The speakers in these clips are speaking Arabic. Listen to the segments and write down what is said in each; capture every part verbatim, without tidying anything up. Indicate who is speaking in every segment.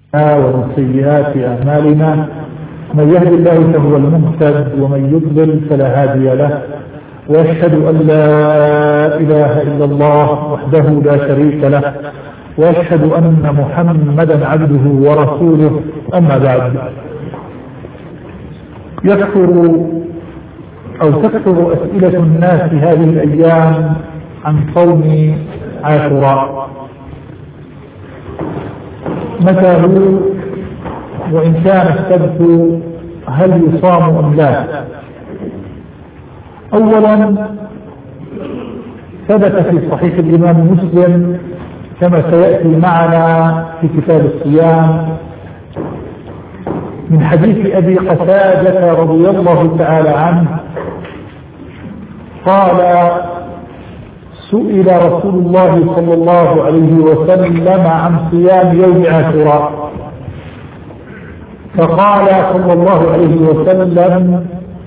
Speaker 1: ومن سيئات أعمالنا من يهد الله فهو المهتد ومن يضلل فلا هادي له، وأشهد أن لا إله إلا الله وحده لا شريك له، وأشهد أن محمدا عبده ورسوله. أما بعد، يكثر أو تكثر أسئلة الناس هذه الأيام عن صوم عاشوراء، متى هو، وإن كان السبت هل يصام أم لا؟ أولا، ثبت في صحيح الإمام مسلم كما سيأتي معنا في كتاب الصيام من حديث أبي قتادة رضي الله تعالى عنه قال: سئل رسول الله صلى الله عليه وسلم عن صيام يوم عاشوراء، فقال صلى الله عليه وسلم: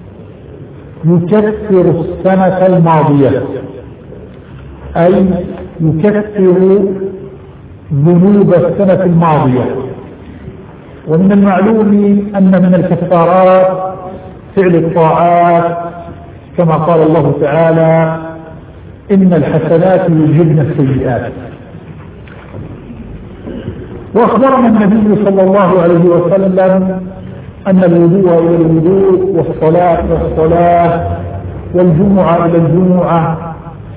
Speaker 1: يكفر السنة الماضية، أي يكفر ذنوب السنة الماضية. ومن المعلوم أن من الكفارات فعل الطاعات، كما قال الله تعالى: إن الحسنات يذهبن السيئات. وأخبرنا النبي صلى الله عليه وسلم أن الوضوء إلى الوضوء، والصلاة إلى الصلاة، والجمعة إلى الجمعة،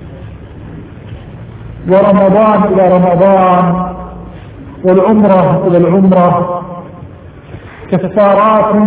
Speaker 1: ورمضان إلى رمضان، والعمرة إلى العمرة كفارات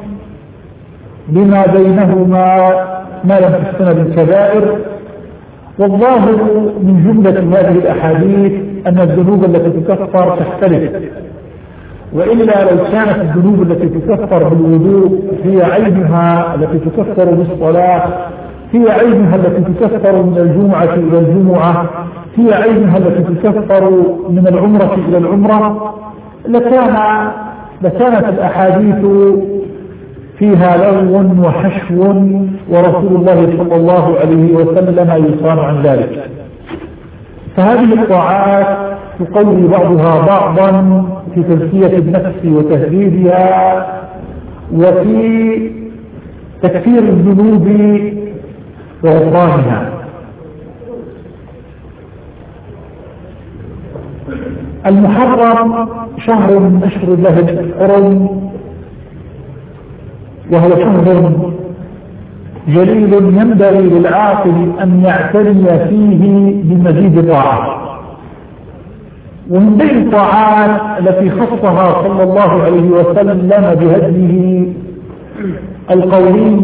Speaker 1: لما بينهما ما لم تحسن بالكبائر. والظاهر من جملة هذه الأحاديث أن الذنوب التي تكفر تختلف، وإلا لو كانت الذنوب التي تكفر بالوضوء هي عينها التي تكفر بالصلاة، هي عينها التي تكفر من الجمعة إلى الجمعة، هي عينها التي تكفر من العمرة إلى العمرة، لكان لكانت الأحاديث فيها لغو وحشو، ورسول الله صلى الله عليه وسلم يصان عن ذلك. فهذه الطاعات تقوي بعضها بعضا في تزكية النفس وتهذيبها، وفي تكفير الذنوب وغفرانها. المحرم شهر من أشهر الله الحرم، وهو شهر جليل ينبغي للعاقل أن يعتني فيه بمزيد طاعة. ومن بين الطاعات التي خصها صلى الله عليه وسلم بهديه القولي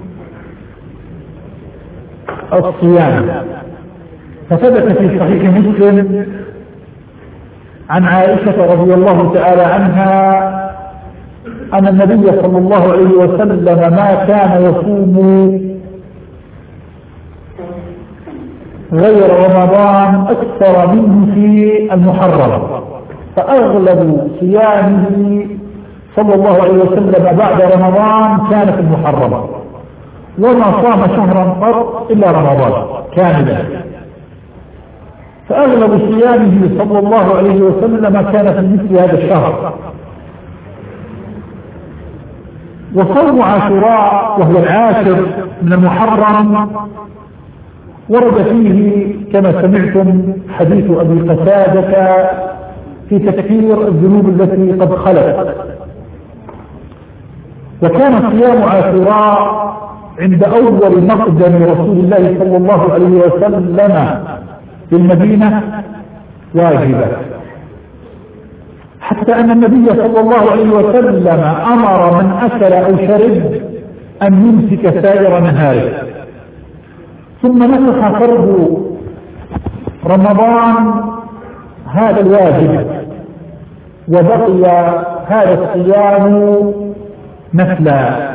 Speaker 1: الصيام، فثبت في صحيح مسلم عن عائشة رضي الله تعالى عنها أن النبي صلى الله عليه وسلم ما كان يصوم غير رمضان أكثر منه في المحرم، فأغلب صيامه صلى الله عليه وسلم بعد رمضان كان في المحرم، وما صام شهرا قط إلا رمضان كاملا، فأغلب صيامه صلى الله عليه وسلم كان في مثل هذا الشهر. وصوم عاشوراء وهو العاشر من المحرم ورد فيه كما سمعتم حديث أبي قتادة في تكفير الذنوب التي قد خلت. وكان صيام عاشوراء عند أول مقدم رسول الله صلى الله عليه وسلم بالمدينة واجبا، حتى أن النبي صلى الله عليه وسلم أمر من أكل أو شرب أن يمسك سائر نهاره، ثم نسخ فرض رمضان هذا الواجب، وبقي هذا الصيام نفلا،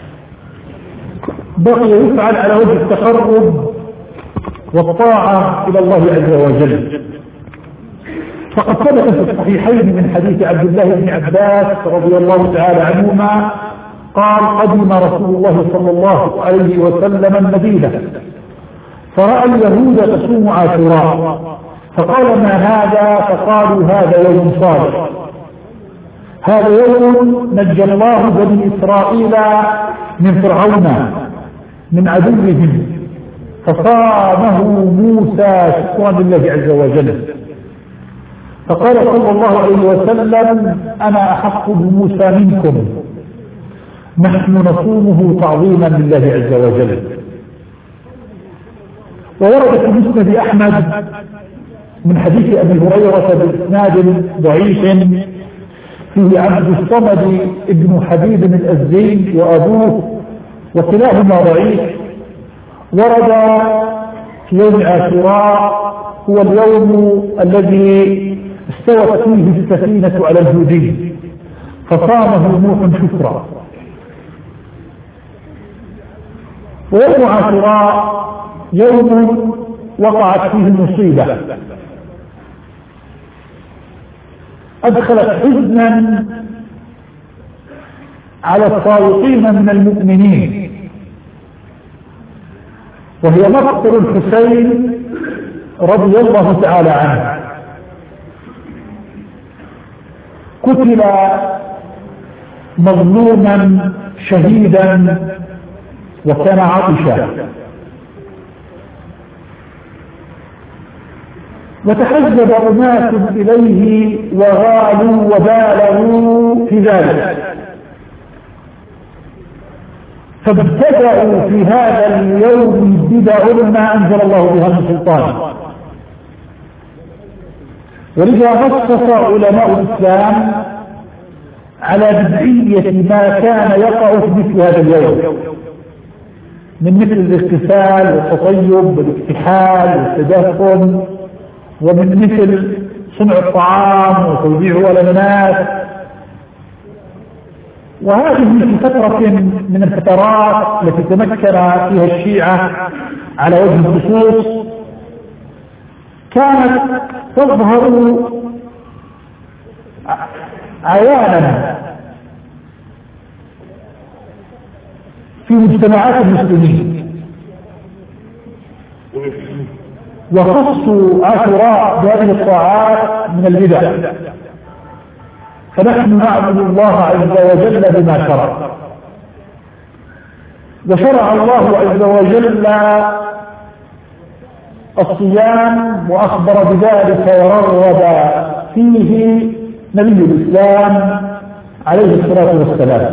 Speaker 1: بقي يفعل على وجه التقرب والطاعة إلى الله عز وجل. فقد ثبت في الصحيحين من حديث عبد الله بن عباس رضي الله تعالى عنهما قال: قدم رسول الله صلى الله عليه وسلم المدينة فرأى اليهود تصوم عاشوراء، فقال: ما هذا؟ فقالوا: هذا يوم صالح. هذا يوم نجى الله بني إسرائيل من فرعون من عدوهم، فصامه موسى شكرا لله عز وجل. فقال صلى الله عليه وسلم: أنا أحق بموسى منكم، نحن نصومه تعظيما لله عز وجل. وورد في مسند أحمد من حديث أبي هريرة بإسناد ضعيف فيه عبد الصمد ابن حبيب الأزدي وأبوه وكلاهما ضعيف. ورد في يوم عاشوراء هو اليوم الذي استوت فيه السفينة على الهودي فصامه نوح شكرا. ويوم عاشوراء يوم وقعت فيه المصيبة أدخلت حزنا على الصادقين من المؤمنين، وهي مقتل الحسين رضي الله تعالى عنه. قتل مظلوما شهيدا وكان عطشا، وتحزب أناس إليه وغالوا وبالغوا في ذلك، فابتدأوا في هذا اليوم بدع ما أنزل الله بها من سلطان. ولذا نص علماء الإسلام على بدعية ما كان يقع في مثل هذا اليوم من مثل الاغتسال والتطيب والاكتحال والتدفن، ومن مثل صنع الطعام وتوزيعه على الناس. وهذه في فترة من الفترات التي تمكن فيها الشيعة على وجه الخصوص كانت تظهر عيانا في مجتمعات المسلمين، وخصوا عاشوراء بهذه الطاعات من البدع. فنحن نعبد الله عز وجل بما شرع، وشرع الله عز وجل الصيام وأخبر بذلك ورغب فيه نبي الإسلام عليه الصلاة والسلام.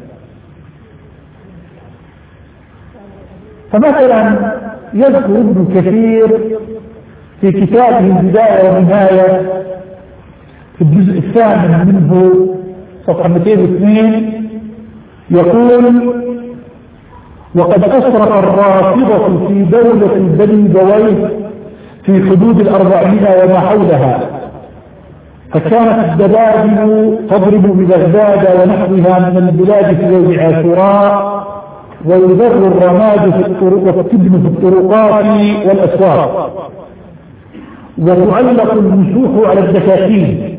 Speaker 1: فمثلا يذكر ابن كثير في كتابه البداية والنهاية في الجزء الثامن منه صفحة مئتين واثنين يقول: وقد أسرق الرافضة في دولة بني بويه في حدود الأربعين وما حولها، فكانت الدبابل تضرب ببغداد ونحوها من البلاد في يوم عاشوراء، ويذر الرماد في الطرق والتبن في الطرقات والأسواق، وتعلق المسوح على الدكاكين،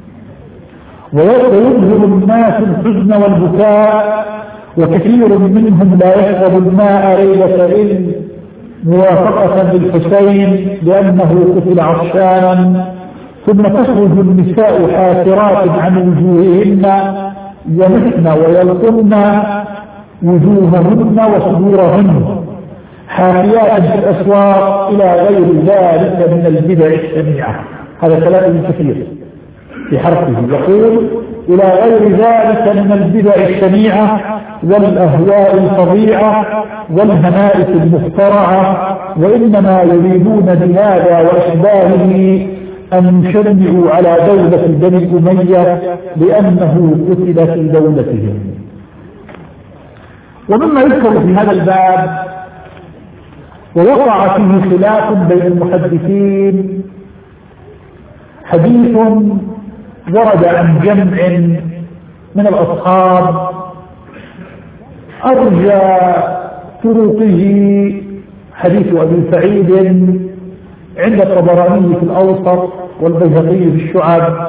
Speaker 1: ويظهر الناس الحزن والبكاء، وكثير منهم لا يشرب الماء ليلة إذ موافقة للحسين لأنه قتل عطشانا. ثم تخرج النساء حاسرات عن وجوههن يمسن ويلقن وجوههن وصدورهن حافيات في الأسواق إلى غير ذلك من البدع الشنيعة. هذا كلام ابن كثير في حرفه يقول: إلى غير ذلك من البدع الشنيعة والأهواء الفظيعة والهنائس المخترعة، وإنما يريدون بهذا وأشباهه أن يشنعوا على دولة بني أمية لأنه قتل في دولتهم. ومما يذكر في هذا الباب ووقع فيه خلاف بين المحدثين حديث ورد عن جمع من الأصحاب أرجى طرقه حديث أبي سعيد عند الطبراني في الأوسط والبيهقي في الشعب.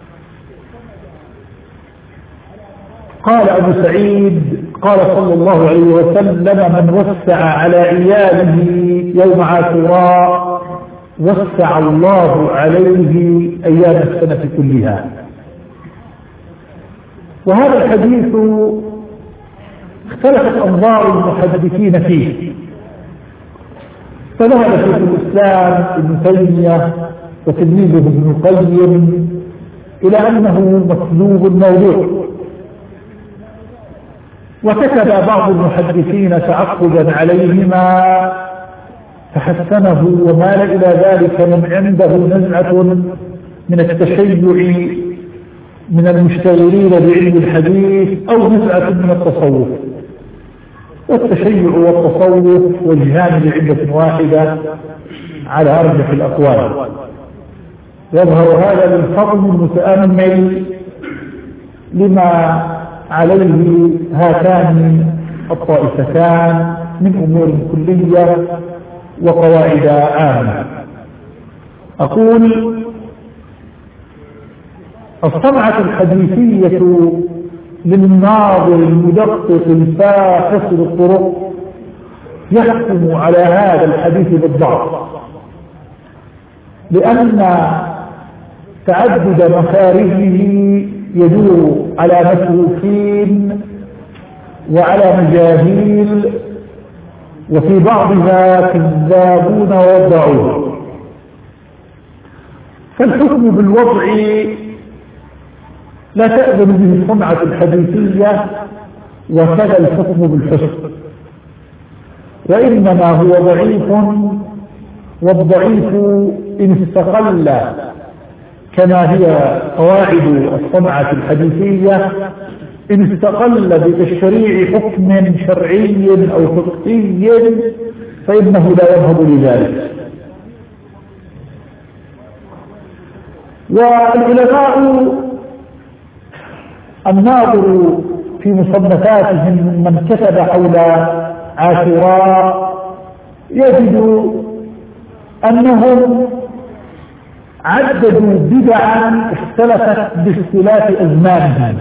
Speaker 1: قال أبو سعيد: قال صلى الله عليه وسلم: من وسع على عياله يوم عاشوراء وسع الله عليه أيام السنة كلها. وهذا الحديث اختلفت أنظار المحدثين فيه، فذهب شيخ الإسلام ابن تيمية وتلميذه ابن القيم إلى أنه مسلوب موضوع، وكتب بعض المحدثين تعقبا عليهما فحسنه ومال إلى ذلك من عنده نزعة من التشيع من المشتغلين بعلم الحديث أو نزعة من التصوف. والتشيع والتصوف وجهان لعلة واحدة على أرجح الأقوال. يظهر هذا للفضل المتأمل لما عليه هاتان الطائفتان من أمور كلية وقواعد عامة. أقول الصنعة الحديثية للناظر المدقق الفاحص للطرق يحكم على هذا الحديث بالضعف، لأن تعدد مخارجه يدور على متروكين وعلى مجاهيل، وفي بعضها كذابون ووضعون، فالحكم بالوضع لا تأذن به الصنعة الحديثية، وكذا الحكم بالحسن، وإنما هو ضعيف، والضعيف إن استقل كما هي قواعد الصنعة الحديثية إن استقل بتشريع حكم شرعي أو فقهي فإنه لا يذهب لذلك. والعلماء الناظر في مصنفاتهم من كتب حول عاشوراء يجد أنهم عددوا بدعا اختلفت باختلاف أزمانهم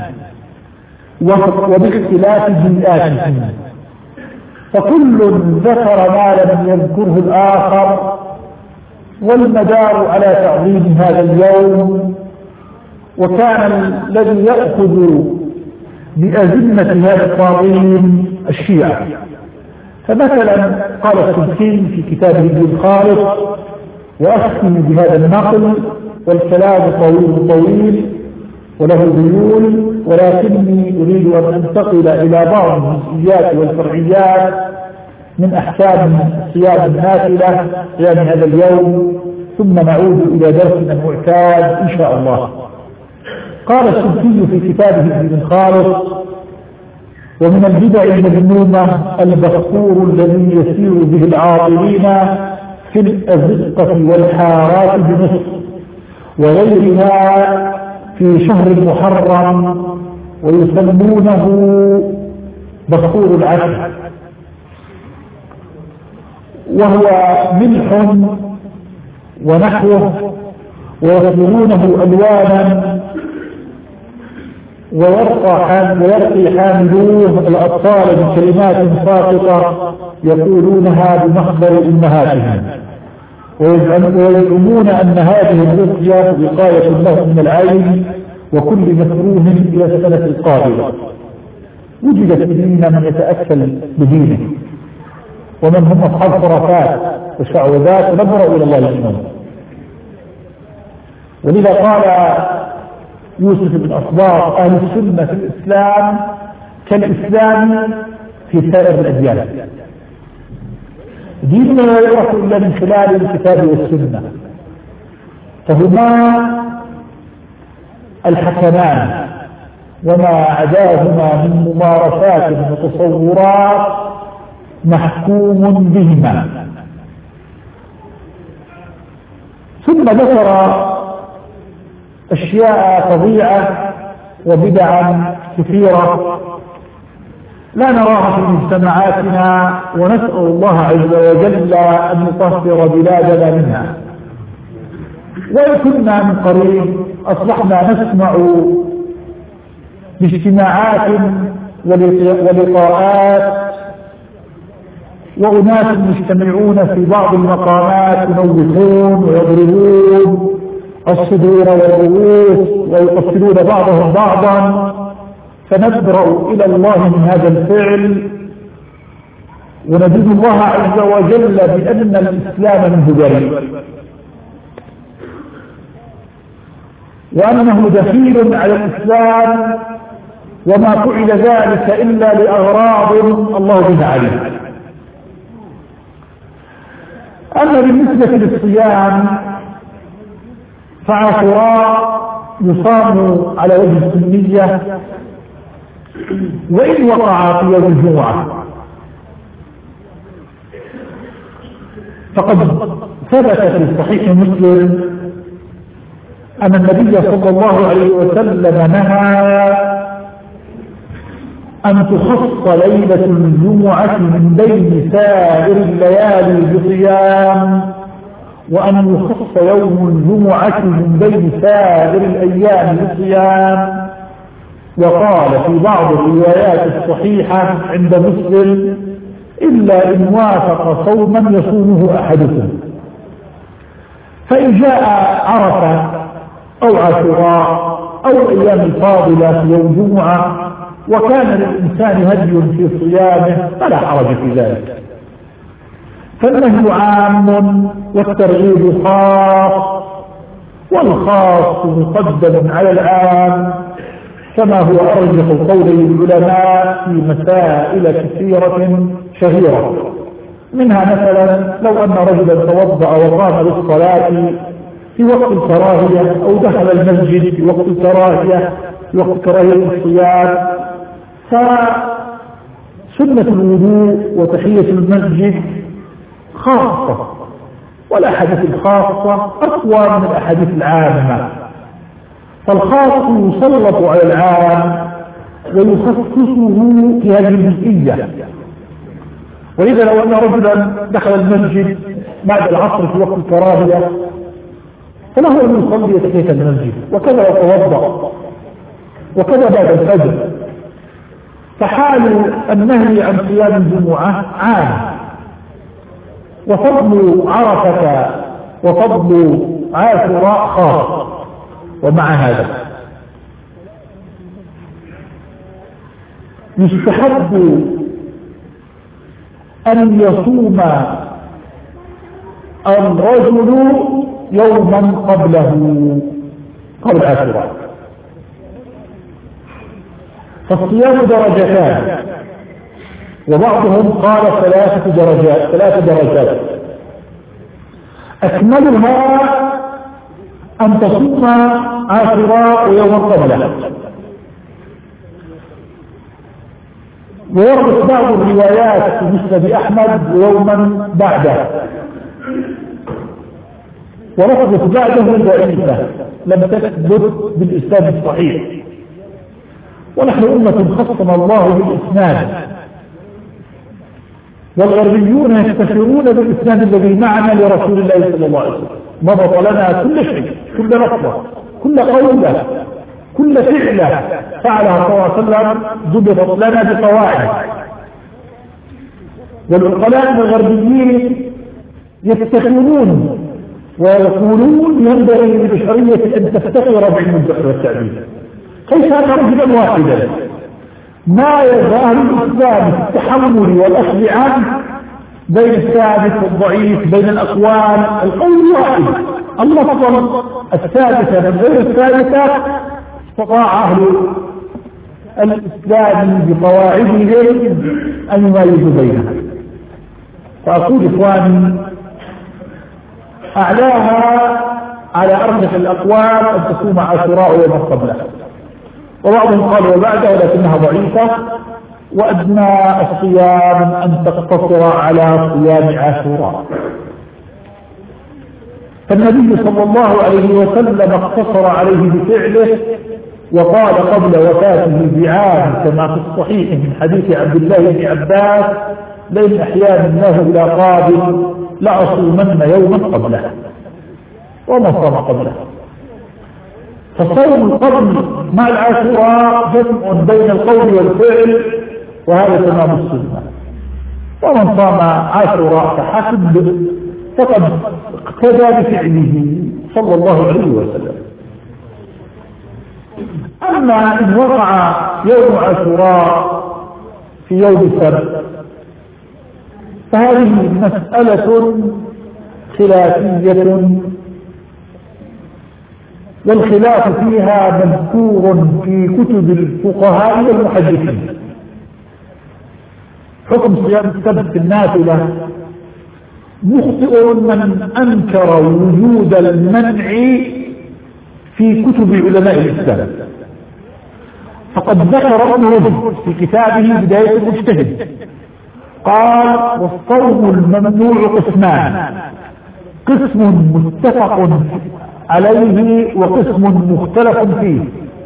Speaker 1: وباختلاف بيئاتهم، فكل ذكر ما لم يذكره الآخر، والمدار على تعظيم هذا اليوم. وكان الذي يأخذ بأزمة هذا التعظيم الشيعة. فمثلا قال السبكي في كتابه ابن الخالص، وأختم بهذا النقل والكلام طويل طويل وله ذيول، ولكني أريد أن أنتقل إلى بعض الجزئيات والفرعيات من أحكام صيام النافلة يعني هذا اليوم، ثم نعود إلى درسنا المعتاد إن شاء الله. قال السبكي في كتابه ابن الخالص: ومن البدع المذمومة البخور الذي يسير به العاطلين في الأزقة والحارات بمصر وغيرها في شهر المحرم، ويسمونه بخور العسل، وهو ملح ونحوه، ويصبغونه ألوانا، ويرقي حاملوه الأطفال بكلمات ساقطة يقولونها بمخبر أمهاتهم، ويزعمون أن هذه الرقية وقاية لهم من العين وكل مكروه إلى السنة القادمة. وجد في ديننا من يتأكل بدينه، ومن هم أصحاب خرافات وشعوذات، ونبرأ إلى الله الإيمان. ولذا قال يوسف بن أصباط: أهل السنة في الإسلام كالإسلام في سائر الأديان، ديننا لا يعرف إلا من خلال الكتاب والسنة، فهما الحكمان، وما عداهما من ممارسات وتصورات محكوم بهما. ثم ذكر أشياء فظيعة وبدعا كثيرة لا نراها في مجتمعاتنا، ونسأل الله عز وجل أن يطهر بلادنا منها. وإن كنا من قريب أصبحنا نسمع باجتماعات ولقاءات وأناس مجتمعون في بعض المقامات ينوثون ويضربون الصدور والرؤوس ويقتلون بعضهم بعضا فنبرأ إلى الله من هذا الفعل وندين الله عز وجل بأن الإسلام منه بريء وأنه دخيل على الإسلام وما فعل ذلك إلا لأغراض الله بها عليه. أما بالنسبة للصيام فعاشوراء يصام على وجه السنية وإن وقع في يوم الجمعة، فقد ثبت في صحيح مسلم أن النبي صلى الله عليه وسلم نهى أن تخص ليلة الجمعة من بين سائر الليالي بصيام، وأن يخص يوم الجمعة من بين سائر الأيام بصيام. وقال في بعض الروايات الصحيحة عند مسلم: إلا إن وافق صوما يصومه أحدكم. فإن جاء عرفة أو عاشوراء أو الأيام الفاضلة في يوم الجمعة وكان للإنسان هدي في صيامه فلا حرج في ذلك، فالنهي عام والترغيب خاص، والخاص مقدم على العام كما هو أرجح قول العلماء في مسائل كثيرة شهيرة. منها مثلا لو أن رجلا توضأ وقام للصلاة في وقت الكراهية أو دخل المسجد في وقت الكراهية في وقت كراهية الصيام، فسنة الوضوء وتحية المسجد خاصة، والأحاديث الخاصة أقوى من الأحاديث العامة، فالخاص يسلط على العام ويخصصه في هذه الجزئية. وإذا لو أن رجلا دخل المسجد بعد العصر في وقت الكراهية فله أن يصلي تحية المسجد، وكذا يتوضأ، وكذا بعد الفجر. فحال النهي عن صيام الجمعة عام، وفضل عرفة وفضل عاشوراء خاص. ومع هذا يستحب أن يصوم الرجل يوما قبله قبل عاشوراء. فالصيام درجتان، وبعضهم قال ثلاثة درجات ثلاث درجات أكملها أن تصوم عاشوراء يوما قبله. ويربط بعض الروايات في مسند أحمد يوما بعده، ولفظة بعده ضعيفة لم تثبت بالإسناد الصحيح، ونحن أمة خصنا الله بالإسناد، والغربيون يستشيرون بالإسناد الذي معنا لرسول الله صلى الله عليه وسلم. ضبط لنا كل شيء، كل لفظة، كل قولة، كل فعلة فعلها صلى الله عليه وسلم ضبطت لنا بقواعد. والعقلاء الغربيين يستشيرون ويقولون ينبغي للبشرية أن تفتقر بعلم الجهل والتعبير. كيف أن رجلا واحدا ما يزال الإسلام في التحمل والأخذ عنه بين الثابت والضعيف، بين الأقوال، القول واحد، اللفظ الثابتة من غير الثابتة، استطاع أهل الإسلام بقواعدهم أن يميزوا بينها. فأقول إخواني أعلاها على أرجح الأقوال أن تصوم عاشوراء يوم قبله، وبعضهم قال وبعده ولكنها ضعيفة، وأدنى الصيام أن تقتصر على صيام عاشوراء. فالنبي صلى الله عليه وسلم اقتصر عليه بفعله، وقال قبل وفاته بعام كما في الصحيح من حديث عبد الله بن عباس: لئن أحياني الله إلى قابل لأصومن يوما قبله، وما صام قبله. فالصوم القبل مع العاشوراء جمع بين القول والفعل، وهذا تمام السنة. ومن صام عاشوراء فحسب فقد اقتدى بفعله صلى الله عليه وسلم. أما إن وقع يوم عاشوراء في يوم السبت، فهذه مسألة خلافية، والخلاف فيها مذكور في كتب الفقهاء والمحدثين. حكم صيام السبت النافلة، مخطئ من أنكر وجود المنع في كتب علماء الإسلام، فقد ذكر ابن رجب في كتابه بداية المجتهد قال: والصوم الممنوع قسمان، قسم متفق عليه وقسم مختلف فيه.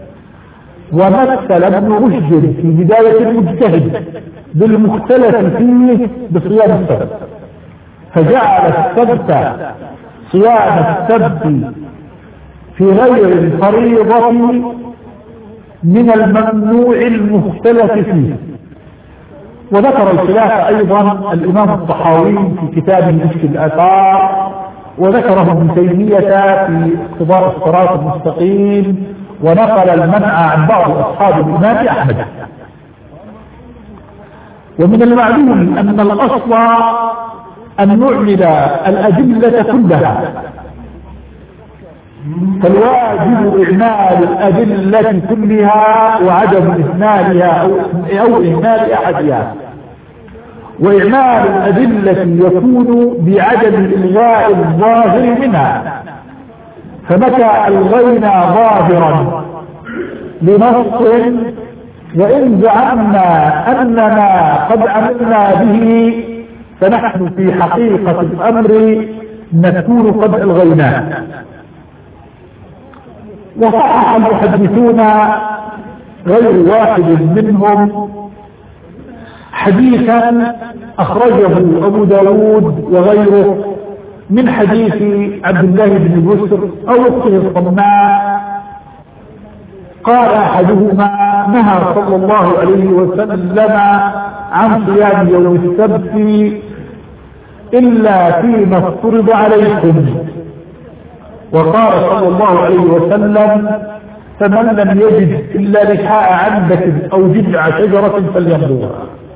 Speaker 1: ومثل ابن رشد في بداية المجتهد بالمختلف فيه بصيام السبت، فجعل السبت صيام السبت في غير الفريضة من الممنوع المختلف فيه. وذكر الخلاف أيضا الإمام الطحاوي في كتابه مشكل الآثار، وذكره ابن تيمية في اقتضاء الصراط المستقيم، ونقل المنع عن بعض أصحاب الإمام أحمد. ومن المعلوم أن الأصل أن نعمل الأدلة كلها، فالواجب إعمال الأدلة كلها وعدم إهمالها أو, أو إهمال أحدها. وإعمال الأدلة يكون بعدم إلغاء الظاهر منها، فمتى ألغينا ظاهرا لنص وإن زعمنا أننا قد عملنا به فنحن في حقيقة الأمر نكون قد ألغيناه. وصحح المحدثون غير واحد منهم حديثا أخرجه أبو داود وغيره من حديث عبد الله بن بسر أو أخته الصماء، قال أحدهما: نهى صلى الله عليه وسلم عن صيام يوم السبت إلا فيما افترض عليكم. وقال صلى الله عليه وسلم: فمن لم يجد إلا لحاء عنبة أو جذع شجرة فليمضغها.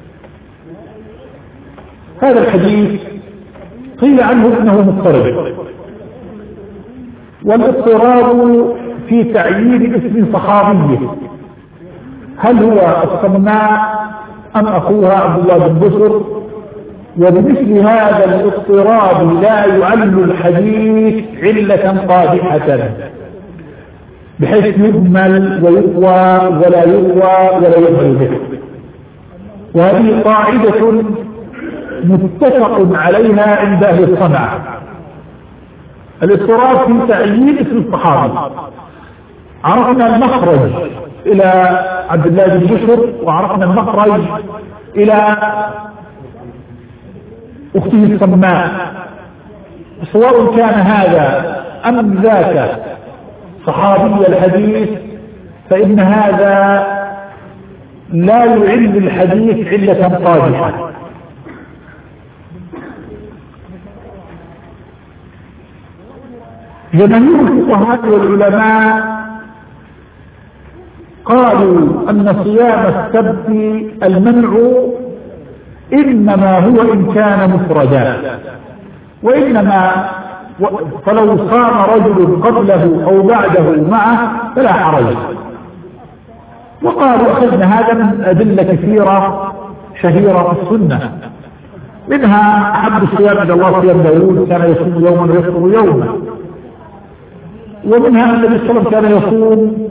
Speaker 1: هذا الحديث قيل عنه انه مضطرب، والاضطراب في تعيين اسم صحابي، هل هو الصماء ام اخوها عبد الله بن بسر؟ وبمثل هذا الاضطراب لا يعل الحديث علة قادحة بحيث يجمل ويقوى ولا يقوى ولا يجمل به. وهذه قاعدة متفق عليها عند أهل الصنعة، الاضطراب في تعيين اسم الصحابي. عرفنا المخرج إلى عبد الله بن بشر، وعرفنا المخرج إلى أخته الصماء، سواء كان هذا أم ذاك صحابي الحديث، فإن هذا لا يعل الحديث علة قادحة. جماهير الفقهاء والعلماء قالوا أن صيام السبت المنع إنما هو إن كان مفردا، وإنما فلو صام رجل قبله أو بعده معه فلا حرج. وقالوا أخذنا هذا من أدلة كثيرة شهيرة في السنة، منها أحب الصيام إلى الله صيام داود كان يصوم يوما ويفطر يوما، ومنها أن النبي صلى الله عليه وسلم كان يصوم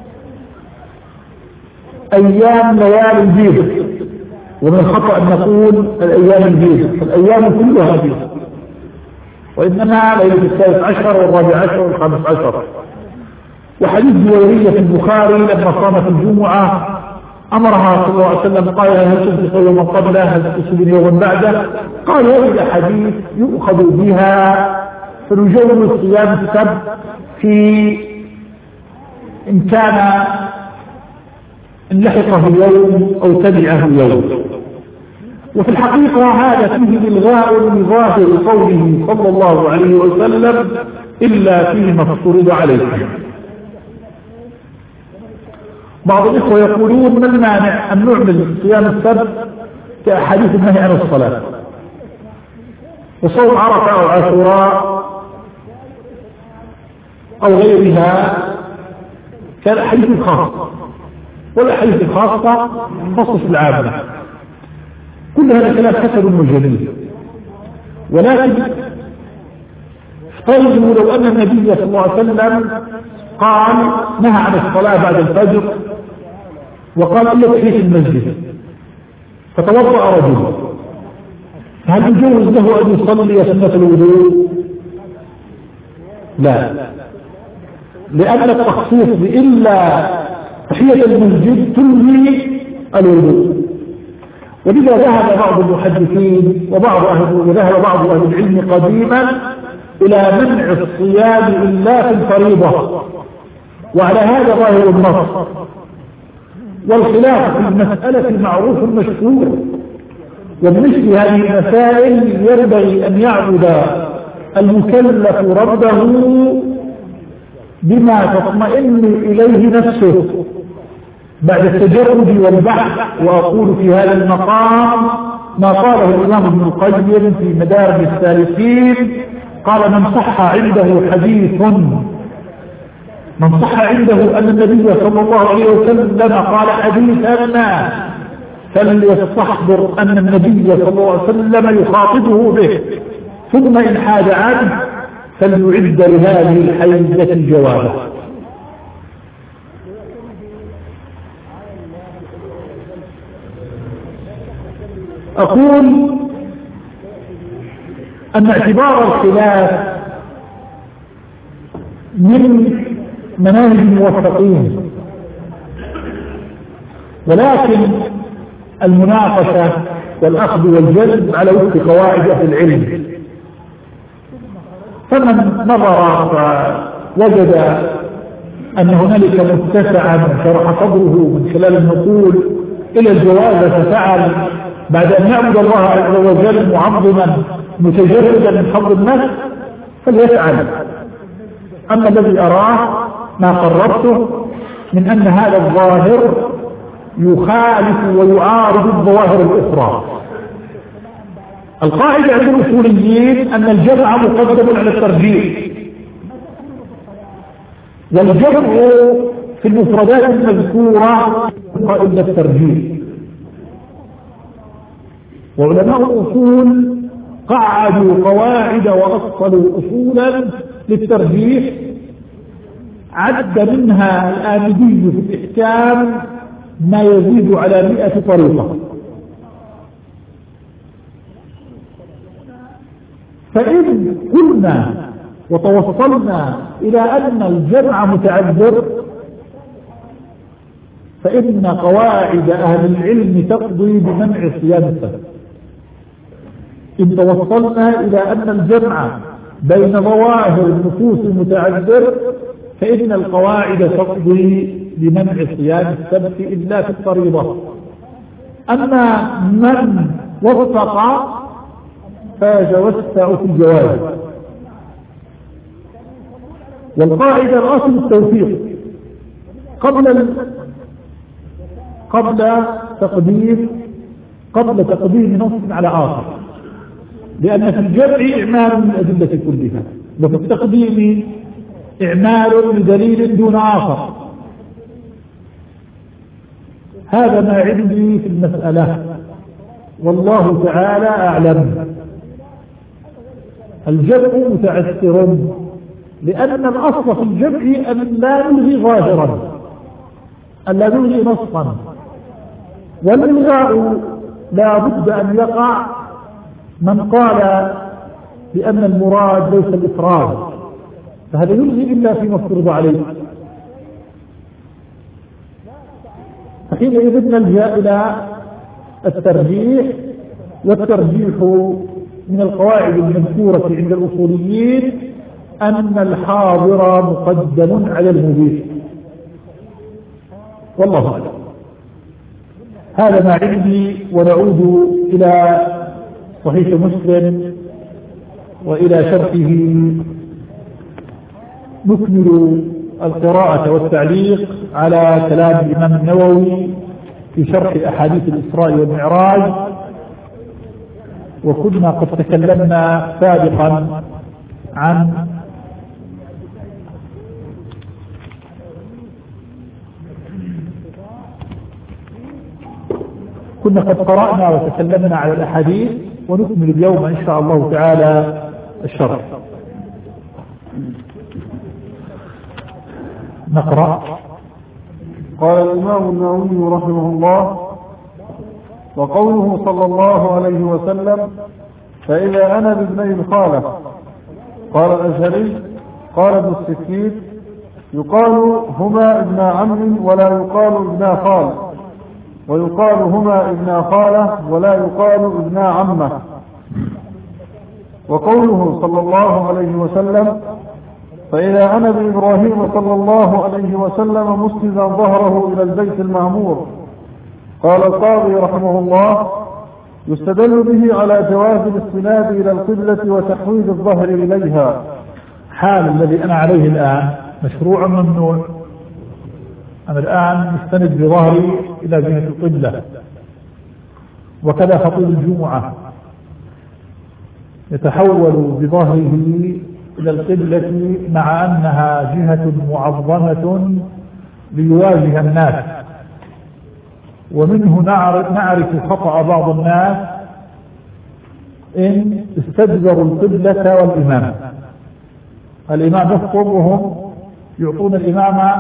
Speaker 1: أيام ليالي البيض، ومن الخطأ أن نقول الأيام البيض، فالأيام كلها بيض، وإنما ليلة الثالث عشر والرابع عشر والخامس عشر. وحديث جويرية في البخاري لما صامت الجمعة أمرها صلى الله عليه وسلم قال: هل تصبح يوما قبله؟ هل تصبح يوما بعده؟ قال: هذه الأحاديث يؤخذ بها فنجوز صيام السبت في إن كان إن لحقه يوم أو تبعه يوم. وفي الحقيقة هذا فيه إلغاء لظاهر قوله صلى الله عليه وسلم: إلا فيما افترض عليكم. بعض الإخوة يقولون ما المانع أن نعمل صيام السبت كأحاديث النهي عن الصلاة، وصوم عرفة أو عاشوراء أو غيرها كالأحاديث الخاصة، والأحاديث الخاصة خصص العامة. كل هذا الكلام حسن وجميل، ولكن افترضوا لو أن النبي صلى الله عليه وسلم قال نهى عن الصلاة بعد الفجر وقال إلا تحية المسجد، فتوضأ رجل، هل يجوز له أن يصلي سنة الوضوء؟ لا، لأن التخصيص بإلا تحية المسجد تلغي الوضوء. ولذا ذهب بعض المحدثين وبعض أهل وذهب بعض أهل العلم قديما إلى منع الصيام إلا في الفريضة، وعلى هذا ظاهر النص. والخلاف في المسألة معروف مشهور، وبمثل هذه المسائل ينبغي أن يعبد المكلف ربه بما تطمئن إليه نفسه بعد التجرد والبحث. وأقول في هذا المقام ما قاله الإمام ابن القيم في مدارج السالكين، قال من صح عنده حديث من صح عنده أن النبي صلى الله عليه وسلم قال حديثا ما فليستحضر أن النبي صلى الله عليه وسلم يخاطبه به، ثم إن حاد عنه فليعد لهذه الحيزة جوابه. أقول أن اعتبار الخلاف من مناهج الموفقين، ولكن المناقشة والأخذ والجلب على وفق قواعد أهل العلم. فمن نظر وجد أن هنالك متسعا شرح صدره من خلال النقول إلى الجواز ففعل بعد أن يعبد الله عز وجل معظما متجردا من حظ النفس فليفعل. أما الذي أراه ما قررته من أن هذا الظاهر يخالف ويعارض الظواهر الأخرى. القاعدة عند الأصوليين أن الجمع مقدم على الترجيح، والجمع في المفردات المذكورة إلا الترجيح. وعلماء الأصول قعدوا قواعد وأصلوا أصولا للترجيح، عد منها الآمدي في الإحكام ما يزيد على مئة طريقة. فإن قلنا وتوصلنا إلى أن الجمع متعذر فإن قواعد أهل العلم تقضي بمنع صيام السبت. إن توصلنا إلى أن الجمع بين ظواهر النصوص المتعذر فإن القواعد تقضي بمنع صيام السبت إلا في الفريضة. أما من وفق فيتوسع في الجواز. والقاعدة الأصل التوفيق قبل قبل تقديم قبل تقديم نص على آخر، لأن في الجمع إعمال من الأدلة كلها، وفي التقديم إعمال لدليل دون آخر. هذا ما عندي في المسألة، والله تعالى أعلم. الجمع متعسر، لأن الأصل في الجمع أن لا نلغي ظاهرا، أن لا نلغي نصا، والإلغاء لا بد أن يقع من قال بأن المراد ليس الإفراد، فهذا يلغي إلا فيما افترض عليه. فحينئذ نلجأ إلى الترجيح، والترجيح من القواعد المذكورة عند الأصوليين أن الحاضر مقدم على المبيح، والله أعلم. هذا ما عندي، ونعود إلى صحيح مسلم وإلى شرحه نكمل القراءة والتعليق على كلام الإمام النووي في شرح أحاديث الإسراء والمعراج، وكنا قد تكلمنا سابقا عن كنا قد قرأنا وتكلمنا على الأحاديث، ونكمل اليوم إن شاء الله تعالى الشرح. نقرأ.
Speaker 2: قال الإمام النووي رحمه الله: وقوله صلى الله عليه وسلم: فإذا أنا بابني الخالة. قال الأشهري: قال ابن السكين: يقال هما ابن عم ولا يقال ابن خال، ويقال هما ابن خالة ولا يقال ابن عمة. وقوله صلى الله عليه وسلم: فإذا أنا بإبراهيم صلى الله عليه وسلم مسندا ظهره إلى البيت المعمور. قال القاضي رحمه الله: يستدل به على جواز الاستناد إلى القبلة وتحويل الظهر إليها.
Speaker 1: حال الذي أنا عليه الآن مشروع ممنوع. أنا الآن مستند بظهري إلى جهة القبلة، وكذا خطيب الجمعة يتحول بظهره إلى القبلة مع أنها جهة معظمة ليواجه الناس. ومنه نعرف خطأ بعض الناس إن استدبروا القبلة والإمام. الإمام يخطب وهم يعطون الإمام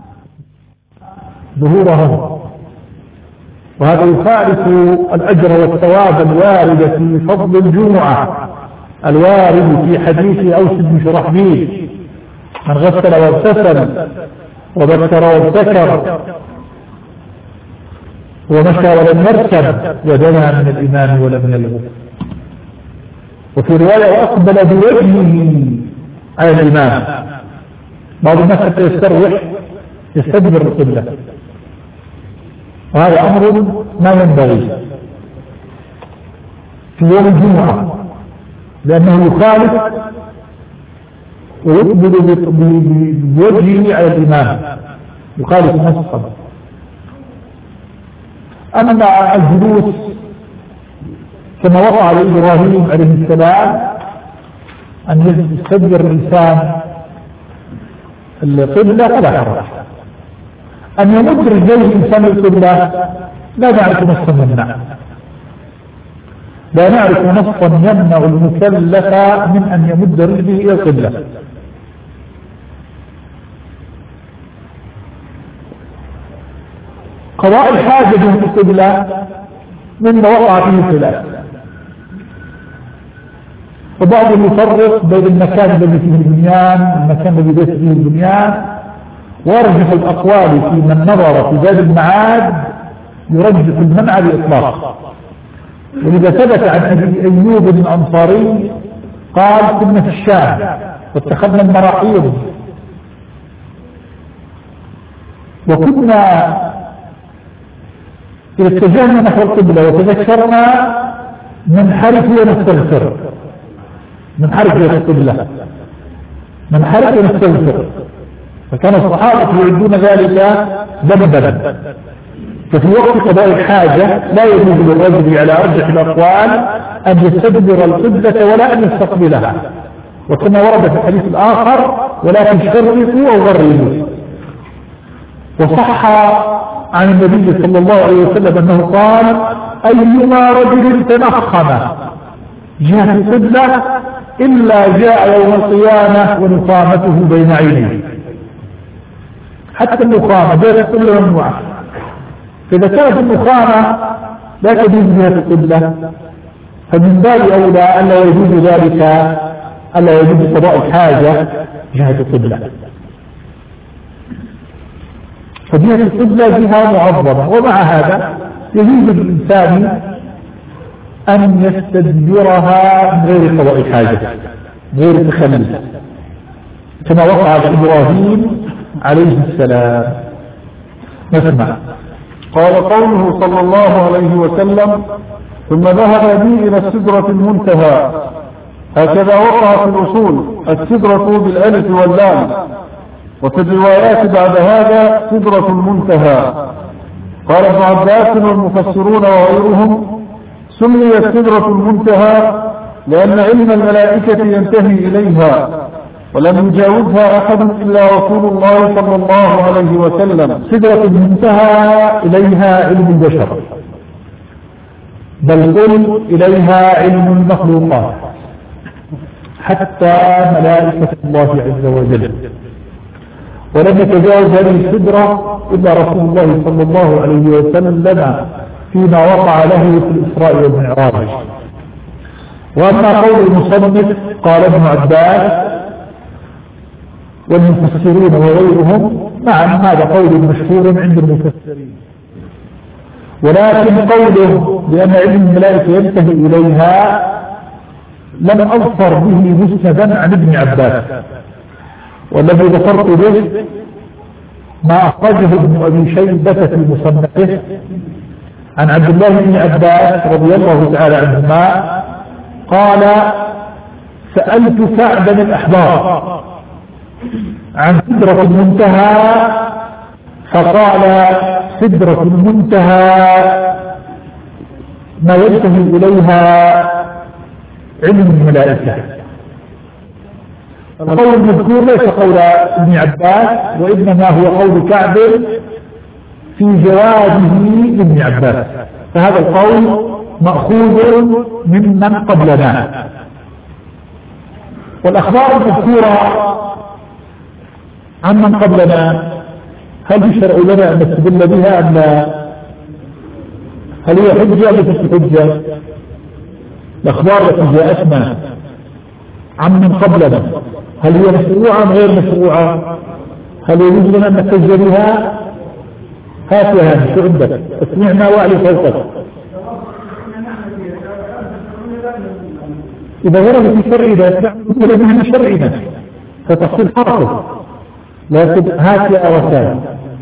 Speaker 1: ظهورهم، وهذا يخالف الأجر والثواب الوارد في فضل الجمعة الوارد في حديث أوس بن شرحبيل: من غسل واغتسل وبكر وابتكر ومشى ولم يركب ودنا من الإمام ولم يلغو. وفي رواية: وأقبل بوجهه على الإمام. بعض الناس حتى يستروح يستدبر القبلة، وهذا أمر ما ينبغي في يوم الجمعة، لأنه يخالف ويقبل بوجهه على الإمام، يخالف نصا. أما الجلوس كما وقع لإبراهيم عليه السلام أن يستدبر الإنسان القبلة فلا حرج. أن يمد رجليه الإنسان القبلة لا نعرف نصا يمنع، لا نعرف نصا يمنع المكلف من أن يمد رجله إلى القبلة. قضاء الحاجة في القبلة مما وقع فيه خلاف، وبعضهم يفرق بين المكان الذي فيه البنيان والمكان الذي ليس فيه البنيان، ويرجح الأقوال في من نظر في باب المعاد يرجح المنع بإطلاق. ولذا ثبت عن أبي أيوب الأنصاري قال: كنا في الشام واتخذنا المراحيض وكنا إذا اتجهنا نحو القبلة وتذكرنا ننحرف ونستغفر، ننحرف إلى القبلة ننحرف ونستغفر. فكان الصحابة يعدون ذلك ذنبا. ففي وقت قضاء الحاجة لا يجوز للرجل على أرجح الأقوال أن يستدبر القبلة ولا أن يستقبلها، وكما ورد في الحديث الآخر: ولكن شرقوا أو غربوا. وصح عن النبي صلى الله عليه وسلم أنه قال: أيما رجل تنخم جهة القبلة إلا جاء يوم القيامة ونخامته بين عينيه. حتى النخامة بين القبلة والمعاد. فإذا كانت النخامة لا تجوز جهة القبلة فمن باب أولى ألا يجوز ذلك، ألا يجوز قضاء الحاجة جهة القبلة. فجهة القبلة جهة معظمة، ومع هذا يجوز للإنسان أن يستدبرها من غير قضاء الحاجة، غير تخلف، كما وقع لإبراهيم عليه السلام. نسمع.
Speaker 2: قال: قوله صلى الله عليه وسلم: ثم ذهب بي إلى السدرة المنتهى. هكذا وقع في الأصول السدرة بالألف واللام، وفي الروايات بعد هذا سدرة المنتهى. قال ابن عباس والمفسرون وغيرهم سميت سدرة المنتهى لأن علم الملائكة ينتهي إليها ولم يجاوزها أحد إلا رسول الله صلى الله عليه وسلم.
Speaker 1: سدرة المنتهى إليها علم البشر، بل قل إليها علم المخلوقات حتى ملائكة الله عز وجل، ولم يتجاوز هذه السدرة إلا رسول الله صلى الله عليه وسلم فيما وقع له في الإسراء والمعراج. وأما قول المصنف قال ابن عباس والمفسرون وغيرهم، مع أن هذا قول مشهور عند المفسرين، ولكن قوله بأن علم الملائكة ينتهي إليها لم أظفر به مسندا عن ابن عباس، والذي ذكرت به ما أخرجه ابن أبي شيبة في مصنفه عن عبد الله بن عباس رضي الله تعالى عنهما قال: سألت سعدا الأحبار عن سدرة المنتهى فقال: سدرة المنتهى ما ينتهي إليها علم الملائكة. القول المذكور ليس قول ابن عباس، وإنما هو قول كعب في جوابه لابن عباس، فهذا القول مأخوذ ممن قبلنا. والأخبار المذكورة عمن قبلنا هل يشرع لنا أن نستدل بها أم لا؟ هل هي حجة أم ليست حجة؟ الأخبار التي جاءتنا عمن قبلنا هل هي مشروعة أم غير مشروعة؟ هل يجوز لنا أن نحتج بها؟ هات يا هاني شو عندك؟ اسمعنا وأعلي صوتك. إذا ورد في شرعنا نقول نحن شرعنا فتحصيل حاصل، لكن هات يا أوسان.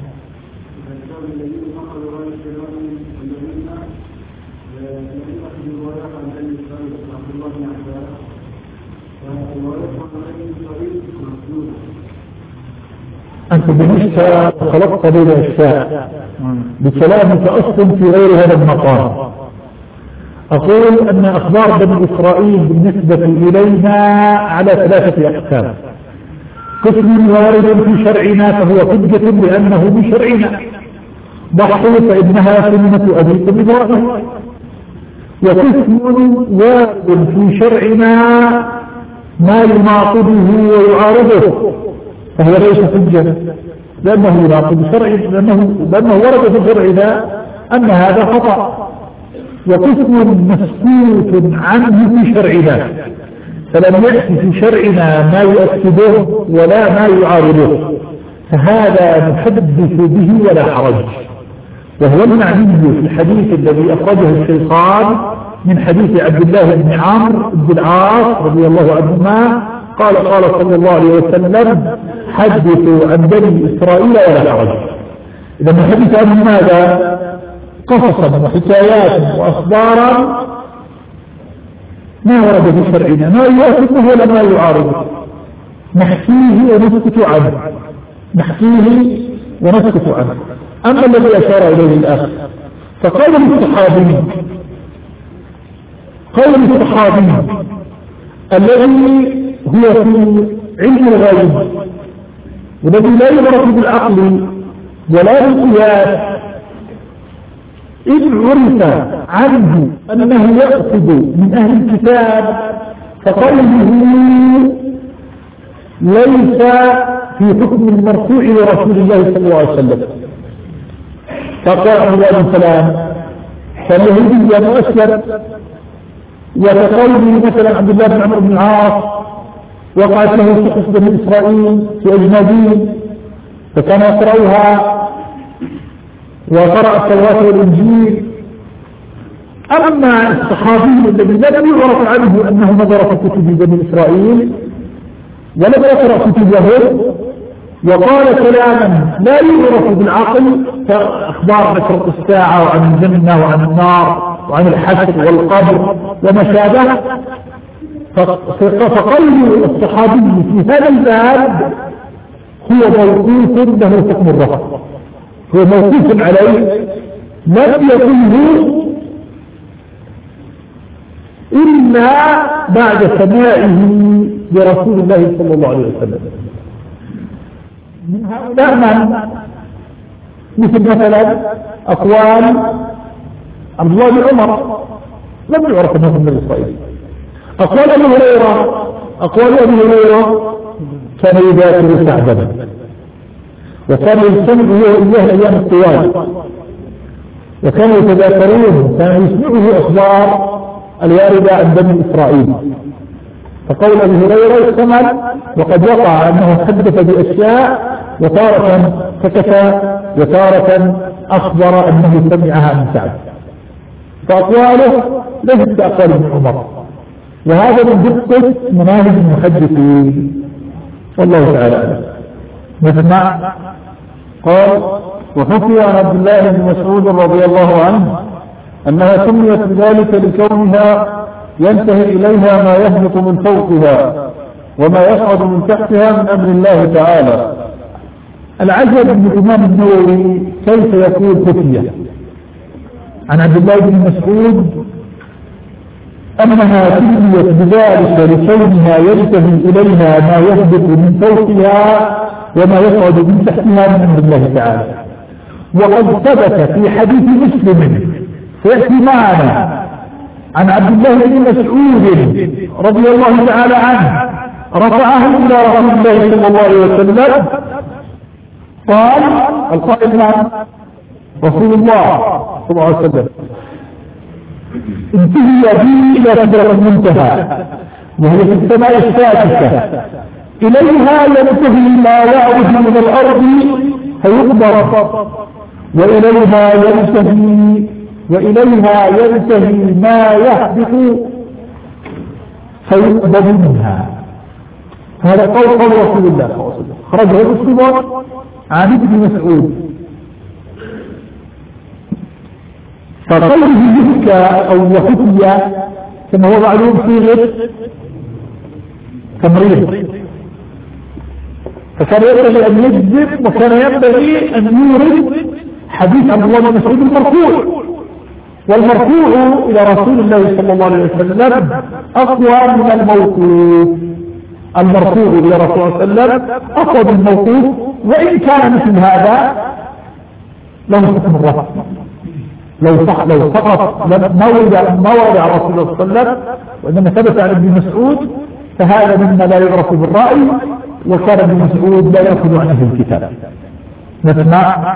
Speaker 1: أنت بالنسبة خلقت بين أشياء بكلامك أصل في غير هذا المقام. أقول أن أخبار بني إسرائيل بالنسبة إلينا على ثلاثة أقسام: قسم وارد في شرعنا فهو حجة لأنه من شرعنا، ضحوا فإنها سنة أبيكم إبراهيم. وقسم وارد في شرعنا ما يناقضه ويعارضه فهو ليس حجة لأنه يناقض شرعي، لأنه, لأنه ورد في شرعنا أن هذا خطأ. وقسم مسكوت عنه في شرعنا فلم يأتي في شرعنا ما يؤكده ولا ما يعارضه، فهذا نحدث به ولا حرج. وهو المعني في الحديث الذي أخرجه الشيخان من حديث عبد الله بن عمرو بن العاص رضي الله عنهما قال: قال صلى الله عليه وسلم: حدثوا عن بني إسرائيل ولا حرج. إذا الحديث عن ماذا؟ قصصا وحكايات وأخبارا ما ورد في شرعنا، ما يوافقه ولا ما يعارضه، نحكيه ونسكت عنه، نحكيه ونسكت عنه. أما الذي أشار إليه الأخ فقول الصحابي قول الصحابي الذي هو في علم الغيب والذي لا يدرك بالعقل ولا بالقياس، إذ عرف عنه أنه يأخذ من أهل الكتاب، فقوله ليس في حكم المرفوع لرسول الله صلى الله عليه وسلم. فقال عليه السلام فاليهودي مؤسر، وكقوله مثلا عبد الله بن عمرو بن العاص وقعت له صحف بني إسرائيل في أجنبي فكان يقرأها وقرأ التوراة والإنجيل. أما الصحابي الذي لم يعرف عنه أنه نظر في كتب بني إسرائيل ولم يقرأ كتب يهود وقال كلاما لا يعرف بالعقل كأخبار ذكر الساعة وعن الجنة وعن النار وعن الحشر والقبر وما شابه، فقول الصحابي في هذا الباب هو موقوف له حكم الرفع، هو موقوف عليه لم يكن له إلا بعد سماعه لرسول الله صلى الله عليه وسلم. من هؤلاء من مثل مثلا أقوال عبد الله بن عمر لم يعرف أنه من الإسرائيل. أقوال أبي هريرة أقوال أبي هريرة كان يذاكر سعدا وكان يستمع هو إياه أيام الطوال وكانوا يتذاكرون، كان يسمعه أخبار الواردة عن بني إسرائيل. فقول أبي هريرة يحتمل وقد وقع أنه حدث بأشياء وتارة سكت وتارة أخبر أنه سمعها من سعد، فأقواله ليست كأقوال ابن عمر، وهذا من دقة مناهج المحدثين والله تعالى. نسمع.
Speaker 2: قال: وحكي عن عبد الله بن مسعود رضي الله عنه أنها سميت بذلك لكونها ينتهي إليها ما يهبط من فوقها وما يصعد من تحتها من أمر الله تعالى.
Speaker 1: العجب من الإمام النووي كيف يقول خفية عن عبد الله بن مسعود أنها سميت بذلك لكونها ينتهي إليها ما يهبط من فوقها وما يصعد من تحتها من أمر الله تعالى، وقد ثبت في حديث مسلم سيأتي معنا عن عبد الله بن مسعود رضي الله تعالى عنه رفعه إلى رسول الله صلى الله عليه وسلم قال: القائل نعم رسول الله صلى الله عليه وسلم انتهي بي إلى سدرة المنتهى وهي في السماء السادسة، إليها ينتهي ما يعرج من الأرض فيقبر، وإليها ينتهي وإليها ينتهي ما يهبط فيقبل منها. هذا قول قول رسول الله صلى الله عليه وسلم، خرجه مسلم عن ابن مسعود. فقوله يحكى أو يحكي كما هو معلوم صيغة تمريض، فكان ينبغي أن يجذب وكان ينبغي أن يورد حديث عبد الله بن مسعود المرفوع، والمرفوع إلى رسول الله صلى الله عليه وسلم أقوى من الموقوف. المرفوع إلى رسول الله صلى الله عليه وسلم أقوى من الموقوف، وإن كان مثل هذا لم يحكم الرفع، لو صح لو سقط ما ورد ما ورد على رسول الله صلى الله عليه وسلم، وإنما ثبت عن ابن مسعود فهذا مما لا يعرف بالرأي، وكان ابن مسعود لا يأخذ عن أهل الكتاب. نسمع.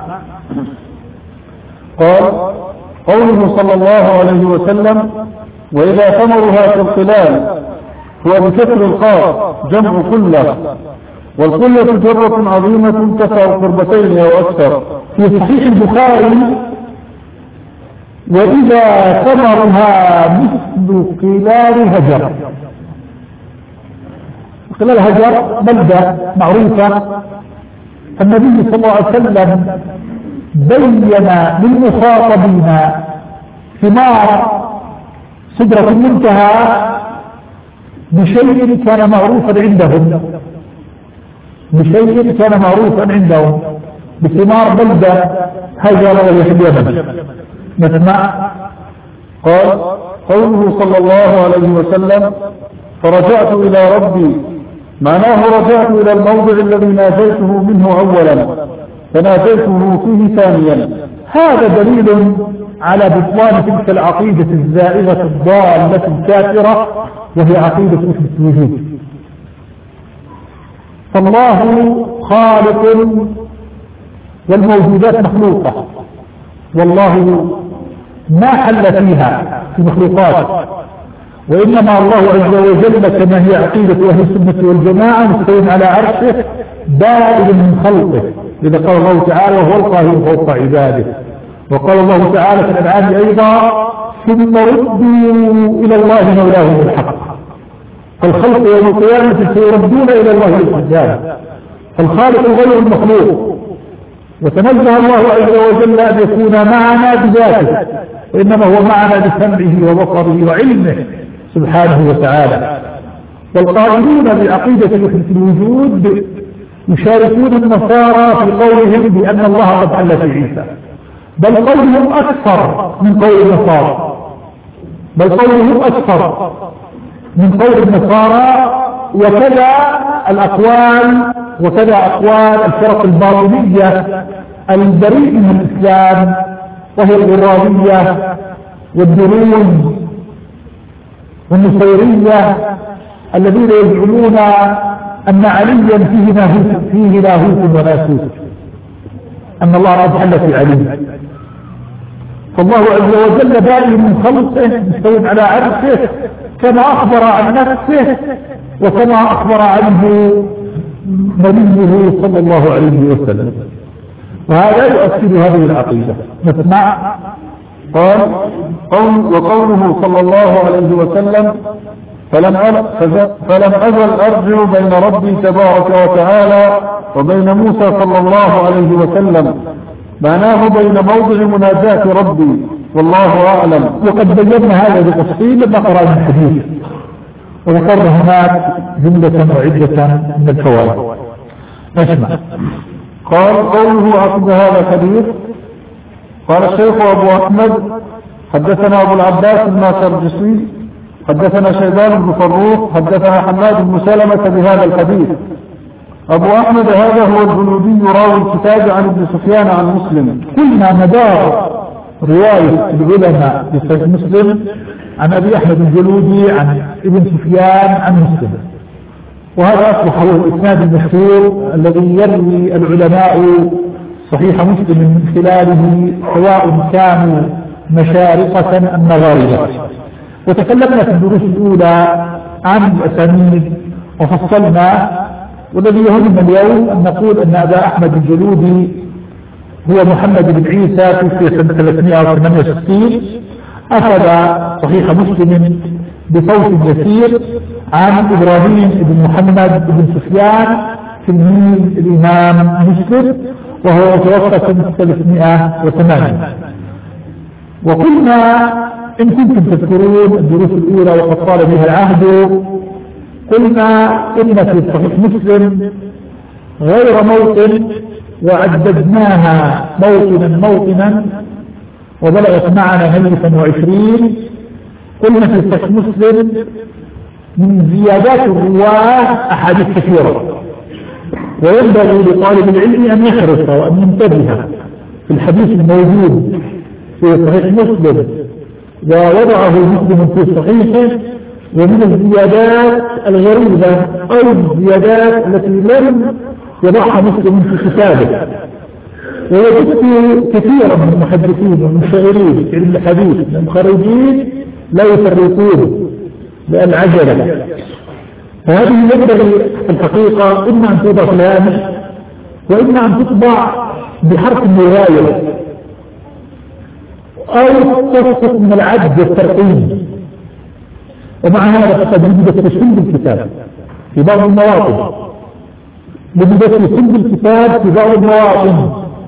Speaker 2: قال: قوله صلى الله عليه وسلم: وإذا ثمرها في القلال، هو بكسر القاف جمع كلة، والكلة جرة عظيمة تسع قربتين أو أكثر.
Speaker 1: في صحيح البخاري: وإذا ثمرها مثل قلال هجر. قلال هجر بلدة معروفة، النبي صلى الله عليه وسلم بين للمخاطبين ثمار سدرة المنتهى بشيء كان معروفا عندهم بشيء كان معروفا عندهم بثمار بلدة هجر وهي في اليمن. نسمع.
Speaker 2: قال: قوله صلى الله عليه وسلم: فرجعت إلى ربي، معناه رجعت إلى الموضع الذي ناجيته منه أولا فناجيته فيه ثانيا.
Speaker 1: هذا دليل على بطلان تلك العقيدة الزائغة الضالة الكافرة، وهي عقيدة أثبت الوجود. فالله خالق والموجودات مخلوقة، والله ما حل فيها في مخلوقات، وإنما الله عز وجل كما هي عقيدة أهل السنة والجماعة مستوٍ على عرشه بائن من خلقه. إذا قال الله تعالى: وهو القاهر فوق عباده. وقال الله تعالى في الأنعام أيضا: ثم ردوا إلى الله مولاهم الحق. فالخلق يوم القيامة سيردون إلى الله الحجاب. فالخالق غير المخلوق، وتنزه الله عز وجل أن يكون معنا بذاته، وإنما هو معنا بسمعه وبصره وعلمه سبحانه وتعالى. والقائلون بعقيدة وحدة الوجود يشاركون النصارى في قولهم بأن الله قد حل في عيسى، بل قولهم أكثر من قول النصارى بل قولهم أكثر من قول النصارى وكذا الأقوال وكذا أقوال الفرق الباطنية البريء من الإسلام، وهي الغرابية والدروز والنصيرية الذين يزعمون أن عليا فيه لاهوت فيه لاهوت وناسوت، أن الله قد حل في علي. فالله عز وجل بائن من خلقه مستوٍ على عرشه كما أخبر عن نفسه وكما أخبر عنه نبيه صلى الله عليه وسلم، وهذا يؤكد هذه العقيدة. نسمع.
Speaker 2: قال قول وقوله صلى الله عليه وسلم فلم فلم أزل أرجع بين ربي تبارك وتعالى وبين موسى صلى الله عليه وسلم، معناه بين موضع مناجاة ربي والله أعلم.
Speaker 1: وقد بينا هذا بتفصيل لما قرأنا الحديث وذكرنا هناك جملة وعدة من الفوائد. نسمع.
Speaker 2: قال قوله عقب هذا الحديث قال الشيخ أبو أحمد حدثنا أبو العباس الناصرجسي حدثنا شيبان بن فروخ حدثنا حماد بن سلمة بهذا الحديث. أبو أحمد هذا هو الجلودي راوي الكتاب عن ابن سفيان عن مسلم.
Speaker 1: كلنا مدار رواية العلماء في صحيح مسلم عن أبي أحمد الجلودي عن ابن سفيان عن مسلم، وهذا أصبح هو الإسناد المشهور الذي يروي العلماء صحيح مسلم من خلاله سواء كانوا مشارقة أم مغاربة. وتكلمنا في الدروس الأولى عن الأسانيد وفصلنا، والذي يهمنا اليوم أن نقول أن أبا أحمد الجلودي هو محمد بن عيسى في سنة ثلاثمائة وثمانية وستين، أخذ صحيح مسلم بصوت يسير عن إبراهيم بن محمد بن سفيان تلميذ الإمام مسلم، وهو توفى سنة ثلاثمائة وثمانية. وقلنا إن كنتم تذكرون الدروس الأولى وقد طال بها العهد قلنا إن في صحيح مسلم غير موطن وعددناها موطنا موطنا وبلغت معنا مئة وعشرين. قلنا في صحيح مسلم من زيادات الرواه أحاديث كثيرة، وينبغي لطالب العلم أن يحرص وأن ينتبه في الحديث الموجود في صحيح مسلم ووضعه مسلم في صحيحه، ومن الزيادات الغريبة أو الزيادات التي لم يضعها مسلم في كتابه. ووجدت كثيرا من المحدثين والمشاعرين في علم الحديث المخرجين لا يفرقون بالعجلة، فهذه ينبغي الحقيقة إما أن توضع في الهامش وإما أن تطبع بحرف الرواية أو تسقط من العد والترقيم. ومع هذا فقد وجدت تشكيل بالكتاب في بعض المواطن، وجدت تشكيل بالكتاب في بعض المواطن،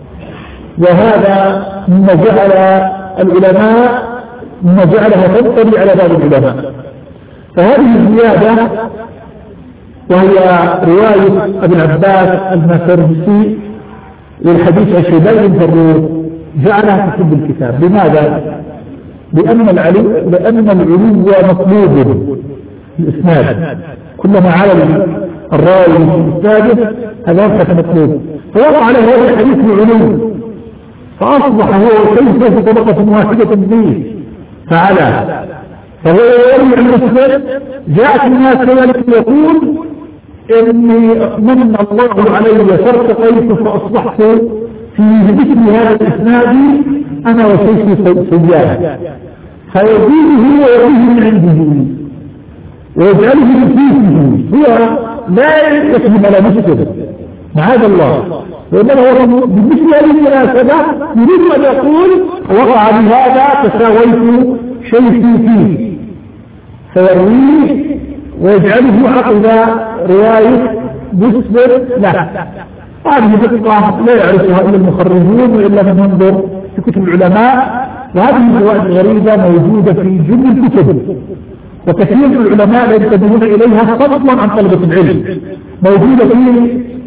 Speaker 1: وهذا مما جعل العلماء مما جعلها تنطلي على باب العلماء. فهذه الزيادة وهي رواية أبي العباس الناصرجسي والحديث الشيبان بن فروخ جعلها تكتب بالكتاب. لماذا؟ لأن العلو لأن العلو مطلوب الإسناد، كلما على الراوي في إسناده هذا مطلوب، فوقع عليه هذا الحديث العلو فأصبح هو ليس في طبقة واحدة به فعلى، فهو يروي عن مسلم جاءت الناس كذلك يقول إني من الله علي فارتقيت فأصبحت في ذكر هذا الإسناد أنا وشيخي سيان، فيزيده ويرويه من عنده ويجعله من فيه، هو لا يكتب على مسلم معاذ الله، وإنما هو بمثل هذه المناسبة يريد أن يقول وقع بهذا تساويت شيخي فيه، فيرويه ويجعله عقب رواية مسلم له. هذه دقة لا يعرفها إلا المخرجون وإلا من ينظر في كتب العلماء، وهذه الفوائد الغريبة موجودة في جمل الكتب، وكثير من العلماء لا ينتبهون إليها فضلا عن طلبة العلم، موجودة في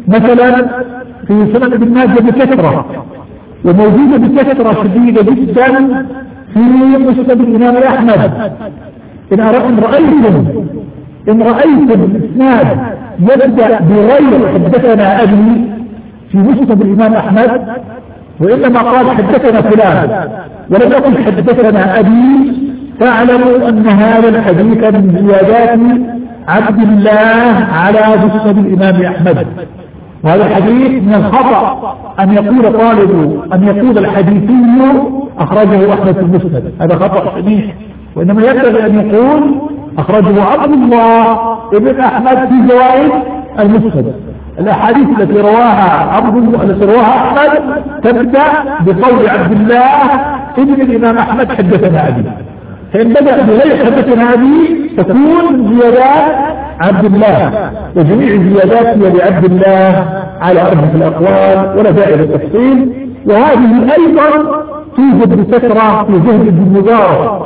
Speaker 1: مثلا في سنن ابن ماجه بكثرة، وموجودة بكثرة شديدة جدا في مسند الإمام أحمد. إن رأيتم إن رأيتم الإسناد يبدأ بغير حدثنا أبي في مسند الإمام أحمد، وإنما قال حدثنا فلان ولم يقل حدثنا أبي، فاعلموا أن هذا الحديث من زيادات عبد الله على مسند الإمام أحمد. وهذا الحديث من الخطأ أن يقول طالب أن يقول الحديثي أخرجه أحمد في المسند، هذا خطأ صحيح، وإنما ينبغي أن يقول أخرجه عبد الله ابن أحمد في زوائد المسند. الأحاديث التي رواها عبد التي رواها أحمد تبدأ بقول عبد الله ابن الإمام أحمد حدثنا أبي، فإن بدأ بغير حدثنا أبي تكون من زيادات عبد الله، وجميع الزيادات هي لعبد الله على أربعة الأقوال ولا داعي للتفصيل. وهذه أيضا توجد بكثرة في زهد بن مبارك،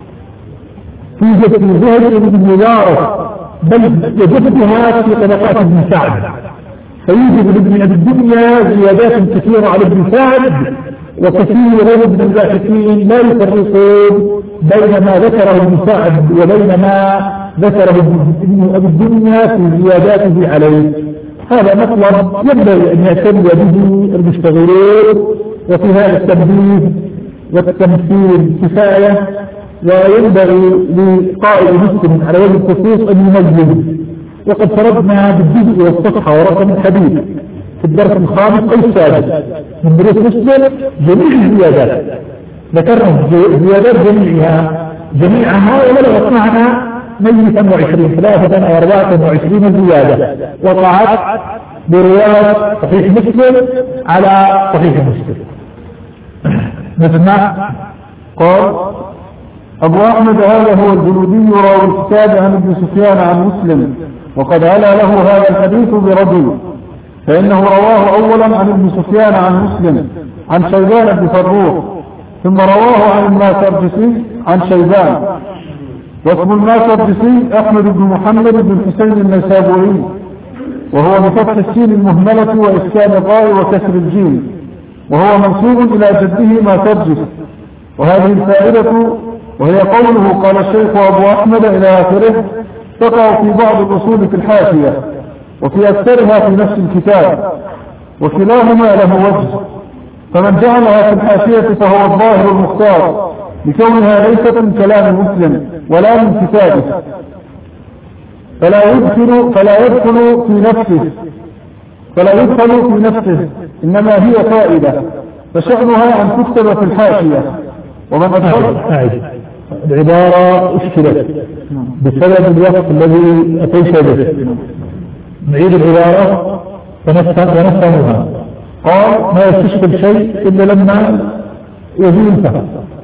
Speaker 1: توجد في زهد بن مبارك، بل وجدتها في طبقات ابن سعد، فيوجد لابن أبي الدنيا زيادات كثيرة على ابن سعد، وكثير من الباحثين لا يفرقون بين ما ذكره ابن سعد وبين ما ذكره ابن أبي الدنيا في زياداته عليه. هذا مطلب ينبغي أن يهتم به المشتغلين، وفي هذا التنبيه والتمثيل كفاية، وينبغي لقائد مسلم على وجه الخصوص أن يميز. وقد فرضنا بالجزء والصفحة ورقم الحديث في الدرس الخامس أو السادس من دروس مسلم جميع الزيادات، ذكرنا زيادات جميعها جميعها ولو وقعنا ميتا وعشرين ثلاثة أو أربعة وعشرين زيادة وقعت برواية صحيح مسلم على صحيح مسلم. مثل ما
Speaker 2: قال أبو أحمد هذا هو الجلودي راوي الكتاب عن ابن سفيان عن مسلم، وقد علا له هذا الحديث برجل، فإنه رواه أولا عن ابن سفيان عن مسلم عن شيبان بن فروخ، ثم رواه عن الماسردسي عن شيبان. واسم الماسردسي أحمد بن محمد بن حسين النيسابوري، وهو بفتح السين المهملة وإسكان الراء وكسر الجيم، وهو منسوب إلى جده ماسردس. وهذه الفائدة وهي قوله قال الشيخ أبو أحمد إلى آخره تقع في بعض الأصول في الحاشية وفي أكثرها في نفس الكتاب، وكلاهما له وجه، فمن جعلها في الحاشية فهو الظاهر المختار لكونها ليست من كلام مسلم ولا من كتابه، فلا يدخل فلا يدخل في نفسه فلا يدخل في نفسه إنما هي فائدة، فشأنها أن تكتب في الحاشية. ومن أدخل
Speaker 1: العبارة اشكلت بسبب الوقت الذي أتيت به، نعيد العبارة ونفهمها. قال ما يستشكل شيء إلا لما يزول فهم.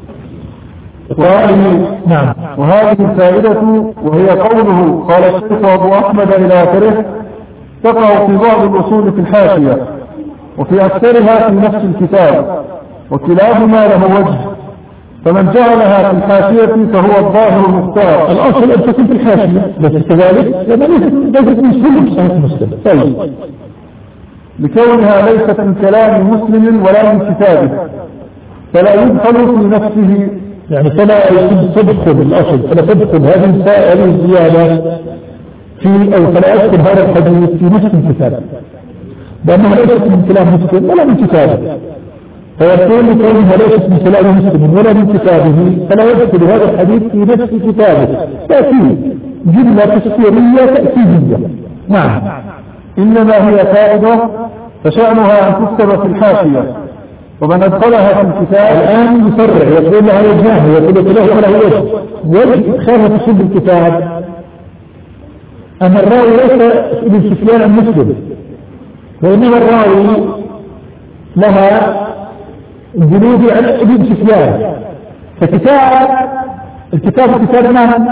Speaker 2: نعم. وهذه الفائدة وهي قوله قال الشيخ أبو أحمد إلى آخره تقع في بعض الأصول في الحاشية وفي أكثرها في نفس الكتاب، وكلاهما له وجه، فمن جعلها في الحاشية فهو الظاهر المختار.
Speaker 1: الأصل أن تكون في الحاشية، بس كذلك لما ليست مسلم صحيح مسلم. طيب
Speaker 2: لكونها ليست من كلام مسلم ولا من كتابه فلا يدخل في نفسه،
Speaker 1: يعني فلا تدخل الأصل، فلا تدخل هذه الزيادة في أو فلا يدخل هذا الحديث في نفس الكتاب، لأنها ليست من كلام مسلم ولا من كتابه، فيكون كونها ليست من كلام مسلم ولا من كتابه فلا يدخل هذا الحديث في نفس كتابه، تأتي جملة تفسيرية تأكيدية. نعم.
Speaker 2: إنما هي فائدة فشأنها أن تكتب في الحاشية، ومن أدخلها في الكتاب
Speaker 1: الآن يفرع يقول لها وجهه يقول له ولا وجه وجه إدخالها في الكتاب أن الراوي ليس ابن سفيان المسلم، وإنما الراوي لها جنود عن ابن سفيان، فكتاب الكتاب كتاب من؟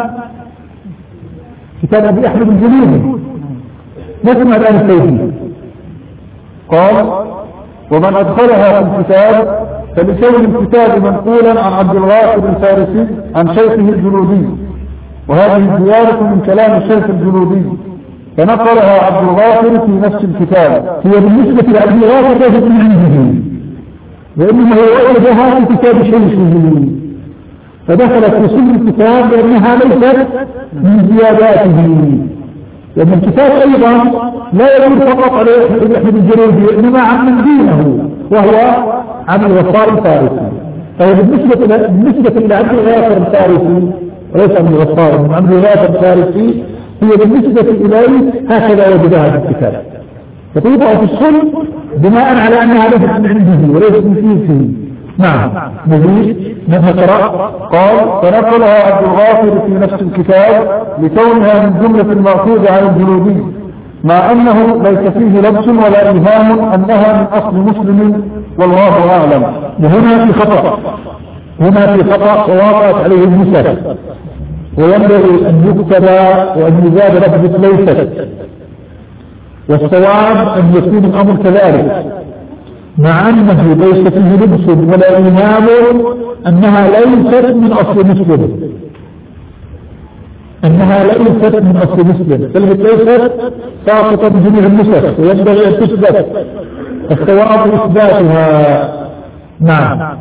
Speaker 1: كتاب أبي أحمد الجنودي، نسمع الآن التوحيد.
Speaker 2: قال ومن أدخلها في الكتاب فلكون الكتاب منقولا عن عبد الغافر الفارسي عن شيخه الجلودي، وهذه الزيادة من كلام الشيخ الجلودي، فنقلها عبد الغافر في نفس الكتاب.
Speaker 1: هي بالنسبة لعبد الغافر ليست من عنده، وإنما هو وجدها في كتاب شيخه فدخلت في سن الكتاب لأنها ليست من زياداته، لأن الكتاب أيضا لا يدور فقط على ابن الجريري إنما عن من دينه وهو عن الغفار الفارسي. فهي بالنسبة بالنسبة لعبد الغافر الفارسي وليس من الغفار، من عبد الغافر الفارسي هي بالنسبة إليه هكذا وجدها في الكتاب، فتوضع في الصلب بناء على أنها ليست من عنده وليست من فيه. نعم مزيد منها قراء.
Speaker 2: قال فنقلها عبد الغافر في نفس الكتاب لكونها من جملة المأخوذ عن الجنوبي، مع أنه ليس فيه لبس ولا إيهام أنها من أصل مسلم والله أعلم.
Speaker 1: وهنا في خطأ، هنا في خطأ ووقعت عليه النسخ، وينبغي أن يكتب وأن يزاد لفظة ليست، والصواب أن يكون الأمر كذلك، مع أنه ليس فيه لبس ولا إيهام أنها ليست من أصل مسلم، أنها ليست من أصل مسلم، كلمة ليست ساقطة من جميع النسخ وينبغي أن تثبت، الصواب إثباتها. نعم.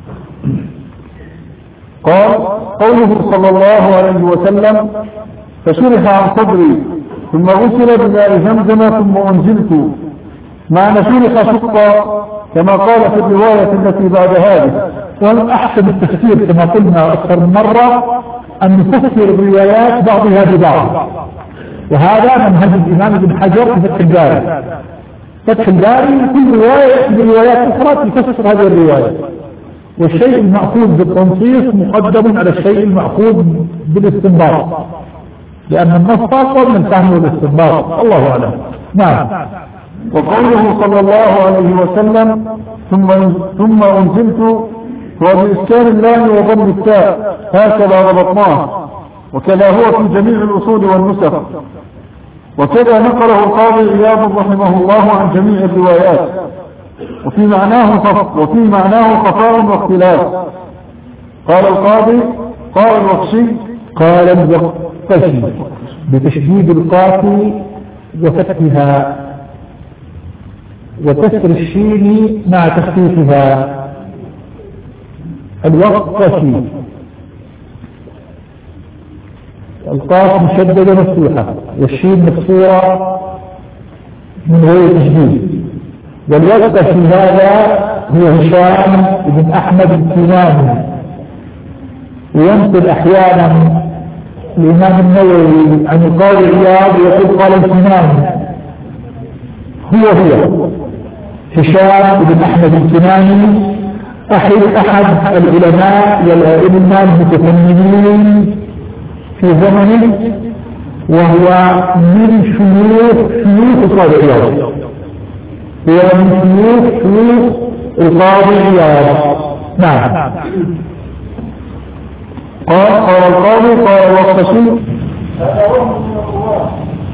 Speaker 2: قال قوله صلى الله عليه وسلم فشرح عن صدري ثم غسل بماء زمزم ثم أنزلت، معنى شرح شقا كما قال في الرواية التي بعد هذه.
Speaker 1: ومن أحسن التفسير كما قلنا أكثر من مرة أن نفسر الروايات بعضها ببعض، وهذا منهج الإمام ابن حجر في فتح الباري. فتح الباري كل رواية بروايات أخرى تفسر هذه الرواية، والشيء المأخوذ بالتنصيص مقدم على الشيء المأخوذ بالاستنباط، لأن النص أقوى من فهم الاستنباط. الله أعلم. نعم.
Speaker 2: وقوله صلى الله عليه وسلم ثم ثم أنزلت وبإسكان اللام وضم التاء هكذا ضبطناه، وكذا هو في جميع الأصول والنسخ، وكذا نقله القاضي عياض رحمه الله عن جميع الروايات، وفي معناه خف وفي معناه خفاء واختلاف. قال القاضي قال الوخشي
Speaker 1: قال الوخشي بتشديد القاف وفتحها وكسر الشين مع تخفيفها. الوخشي القاف مشددة مفتوحة والشين مكسورة من غير تشديد. والوخشي هذا هو هشام بن أحمد الكناني، وينقل أحيانا الإمام النووي عن القاضي عياض ويقول قال الكناني، هو هو هشام بن أحمد الكناني أحد أحد العلماء والأئمة المتفننين في زمنه، وهو من شيوخ شيوخ القاضي عياض، هو من شيوخ شيوخ القاضي عياض. نعم.
Speaker 2: قال قال القاضي قال الوخشي
Speaker 3: هذا وهم من الرواه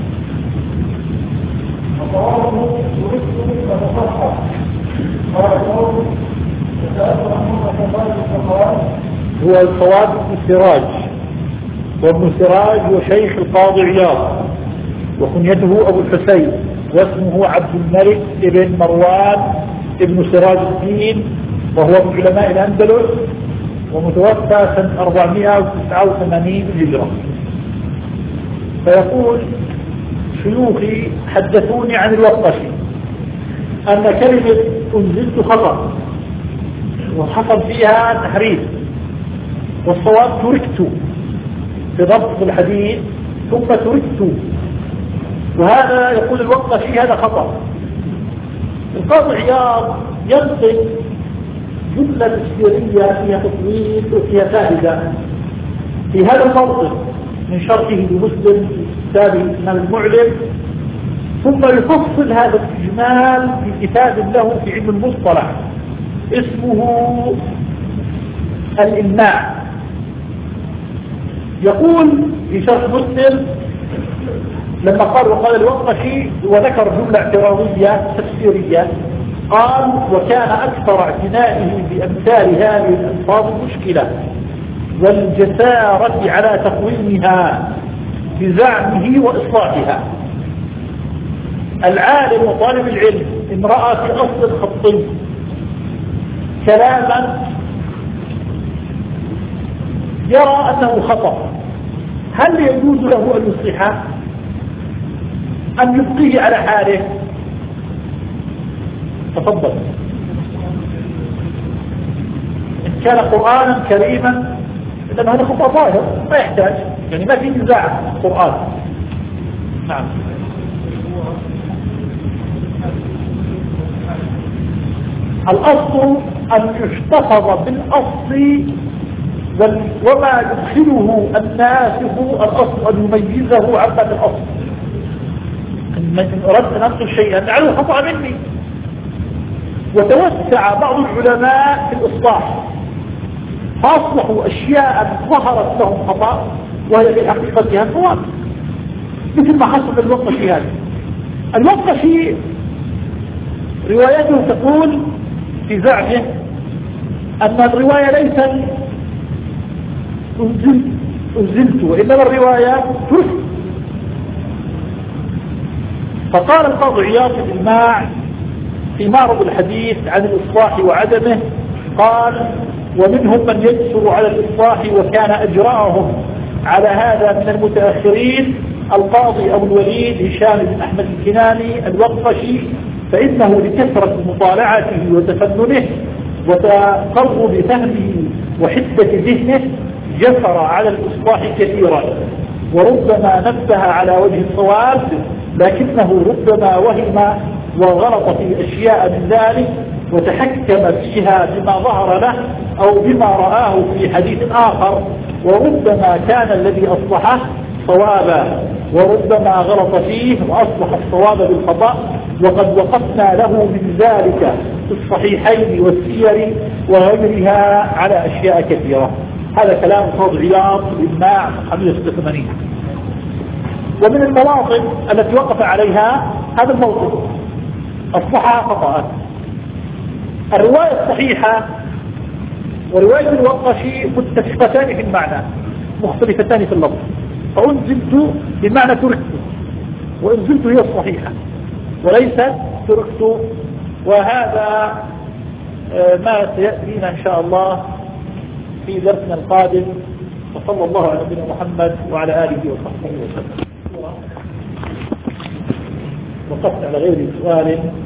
Speaker 3: وصوابه يريد فتصحح. قال القاضي يتأثر عن مصطفى
Speaker 1: هو الصواب ابن سراج، وابن سراج هو شيخ القاضي عياض، وكنيته أبو الحسين، واسمه عبد الملك ابن مروان ابن سراج الدين، وهو من علماء الأندلس، ومتوفى سنة أربعمائة وتسعة وثمانين هجرة. فيقول شيوخي حدثوني عن الوخشي أن كلمة أنزلت خطأ وحصل فيها تحريف، والصواب تركت في ضبط الحديث ثم تركت، وهذا يقول الوخشي هذا خطأ. القاضي عياض ينطق جملة تفسيرية فيها تطويل وفيها فائدة في هذا الموضع من شرحه لمسلم في كتابه الإمام المعلم، ثم يفصل هذا الإجمال في كتاب له في علم المصطلح اسمه الإلماع. يقول في شرح مسلم لما قال وقال الوخشي وذكر جملة اعتراضية تفسيرية، قال وكان أكثر اعتنائه بأمثال هذه الألفاظ المشكلة والجسارة على تقويمها بزعمه وإصلاحها. العالم وطالب العلم إن رأى في أصل الخط كلاما يرى أنه خطأ، هل يجوز له أن يصلحه أم يبقيه على حاله؟ تفضل. إن كان قرآنا كريما لأن هذا خطأ ظاهر ما يحتاج، يعني ما في نزاع قرآن. نعم. الأصل أن يحتفظ بالأصل وما يدخله الناسخ الأصل أن يميزه عن باقي الأصل. إن أردت أن أنقل شيئا لعله خطأ مني. وتوسع بعض العلماء في الإصلاح فأصلحوا أشياء ظهرت لهم خطأ وهي في حقيقتها صواب، مثل ما حصل الوقشي هذا. الوقشي روايته تقول في زعمه أن الرواية ليست أنزلت, أنزلت وإنما الرواية ترك. فقال القاضي عياض بن الماع في معرض الحديث عن الإصلاح وعدمه، قال: ومنهم من يجسر على الإصلاح وكان أجراهم على هذا من المتأخرين القاضي أبو الوليد هشام بن أحمد الكناني الوقفشي، فإنه لكثرة مطالعته وتفننه وتقرب فهمه وحدة ذهنه جسر على الإصلاح كثيرا، وربما نبه على وجه الصواب، لكنه ربما وهم وغلط في أشياء من ذلك وتحكم فيها بما ظهر له أو بما رآه في حديث آخر، وربما كان الذي أصلحه صوابا وربما غلط فيه وأصلح الصواب بالخطأ، وقد وقفنا له من ذلك في الصحيحين والسير وغيرها على أشياء كثيرة. هذا كلام قاضي عياض بن ماع خمسة وثمانين. ومن المواطن التي وقف عليها هذا الموطن أصلحها خطأ. الرواية الصحيحة ورواية الوقشي متفقتان في المعنى مختلفتان في اللفظ، فأنزلت بمعنى تركت، وأنزلت هي الصحيحة وليست تركت. وهذا ما سيأتينا إن شاء الله في درسنا القادم، وصلى الله على نبينا محمد وعلى آله وصحبه وسلم. وقفت على غير سؤال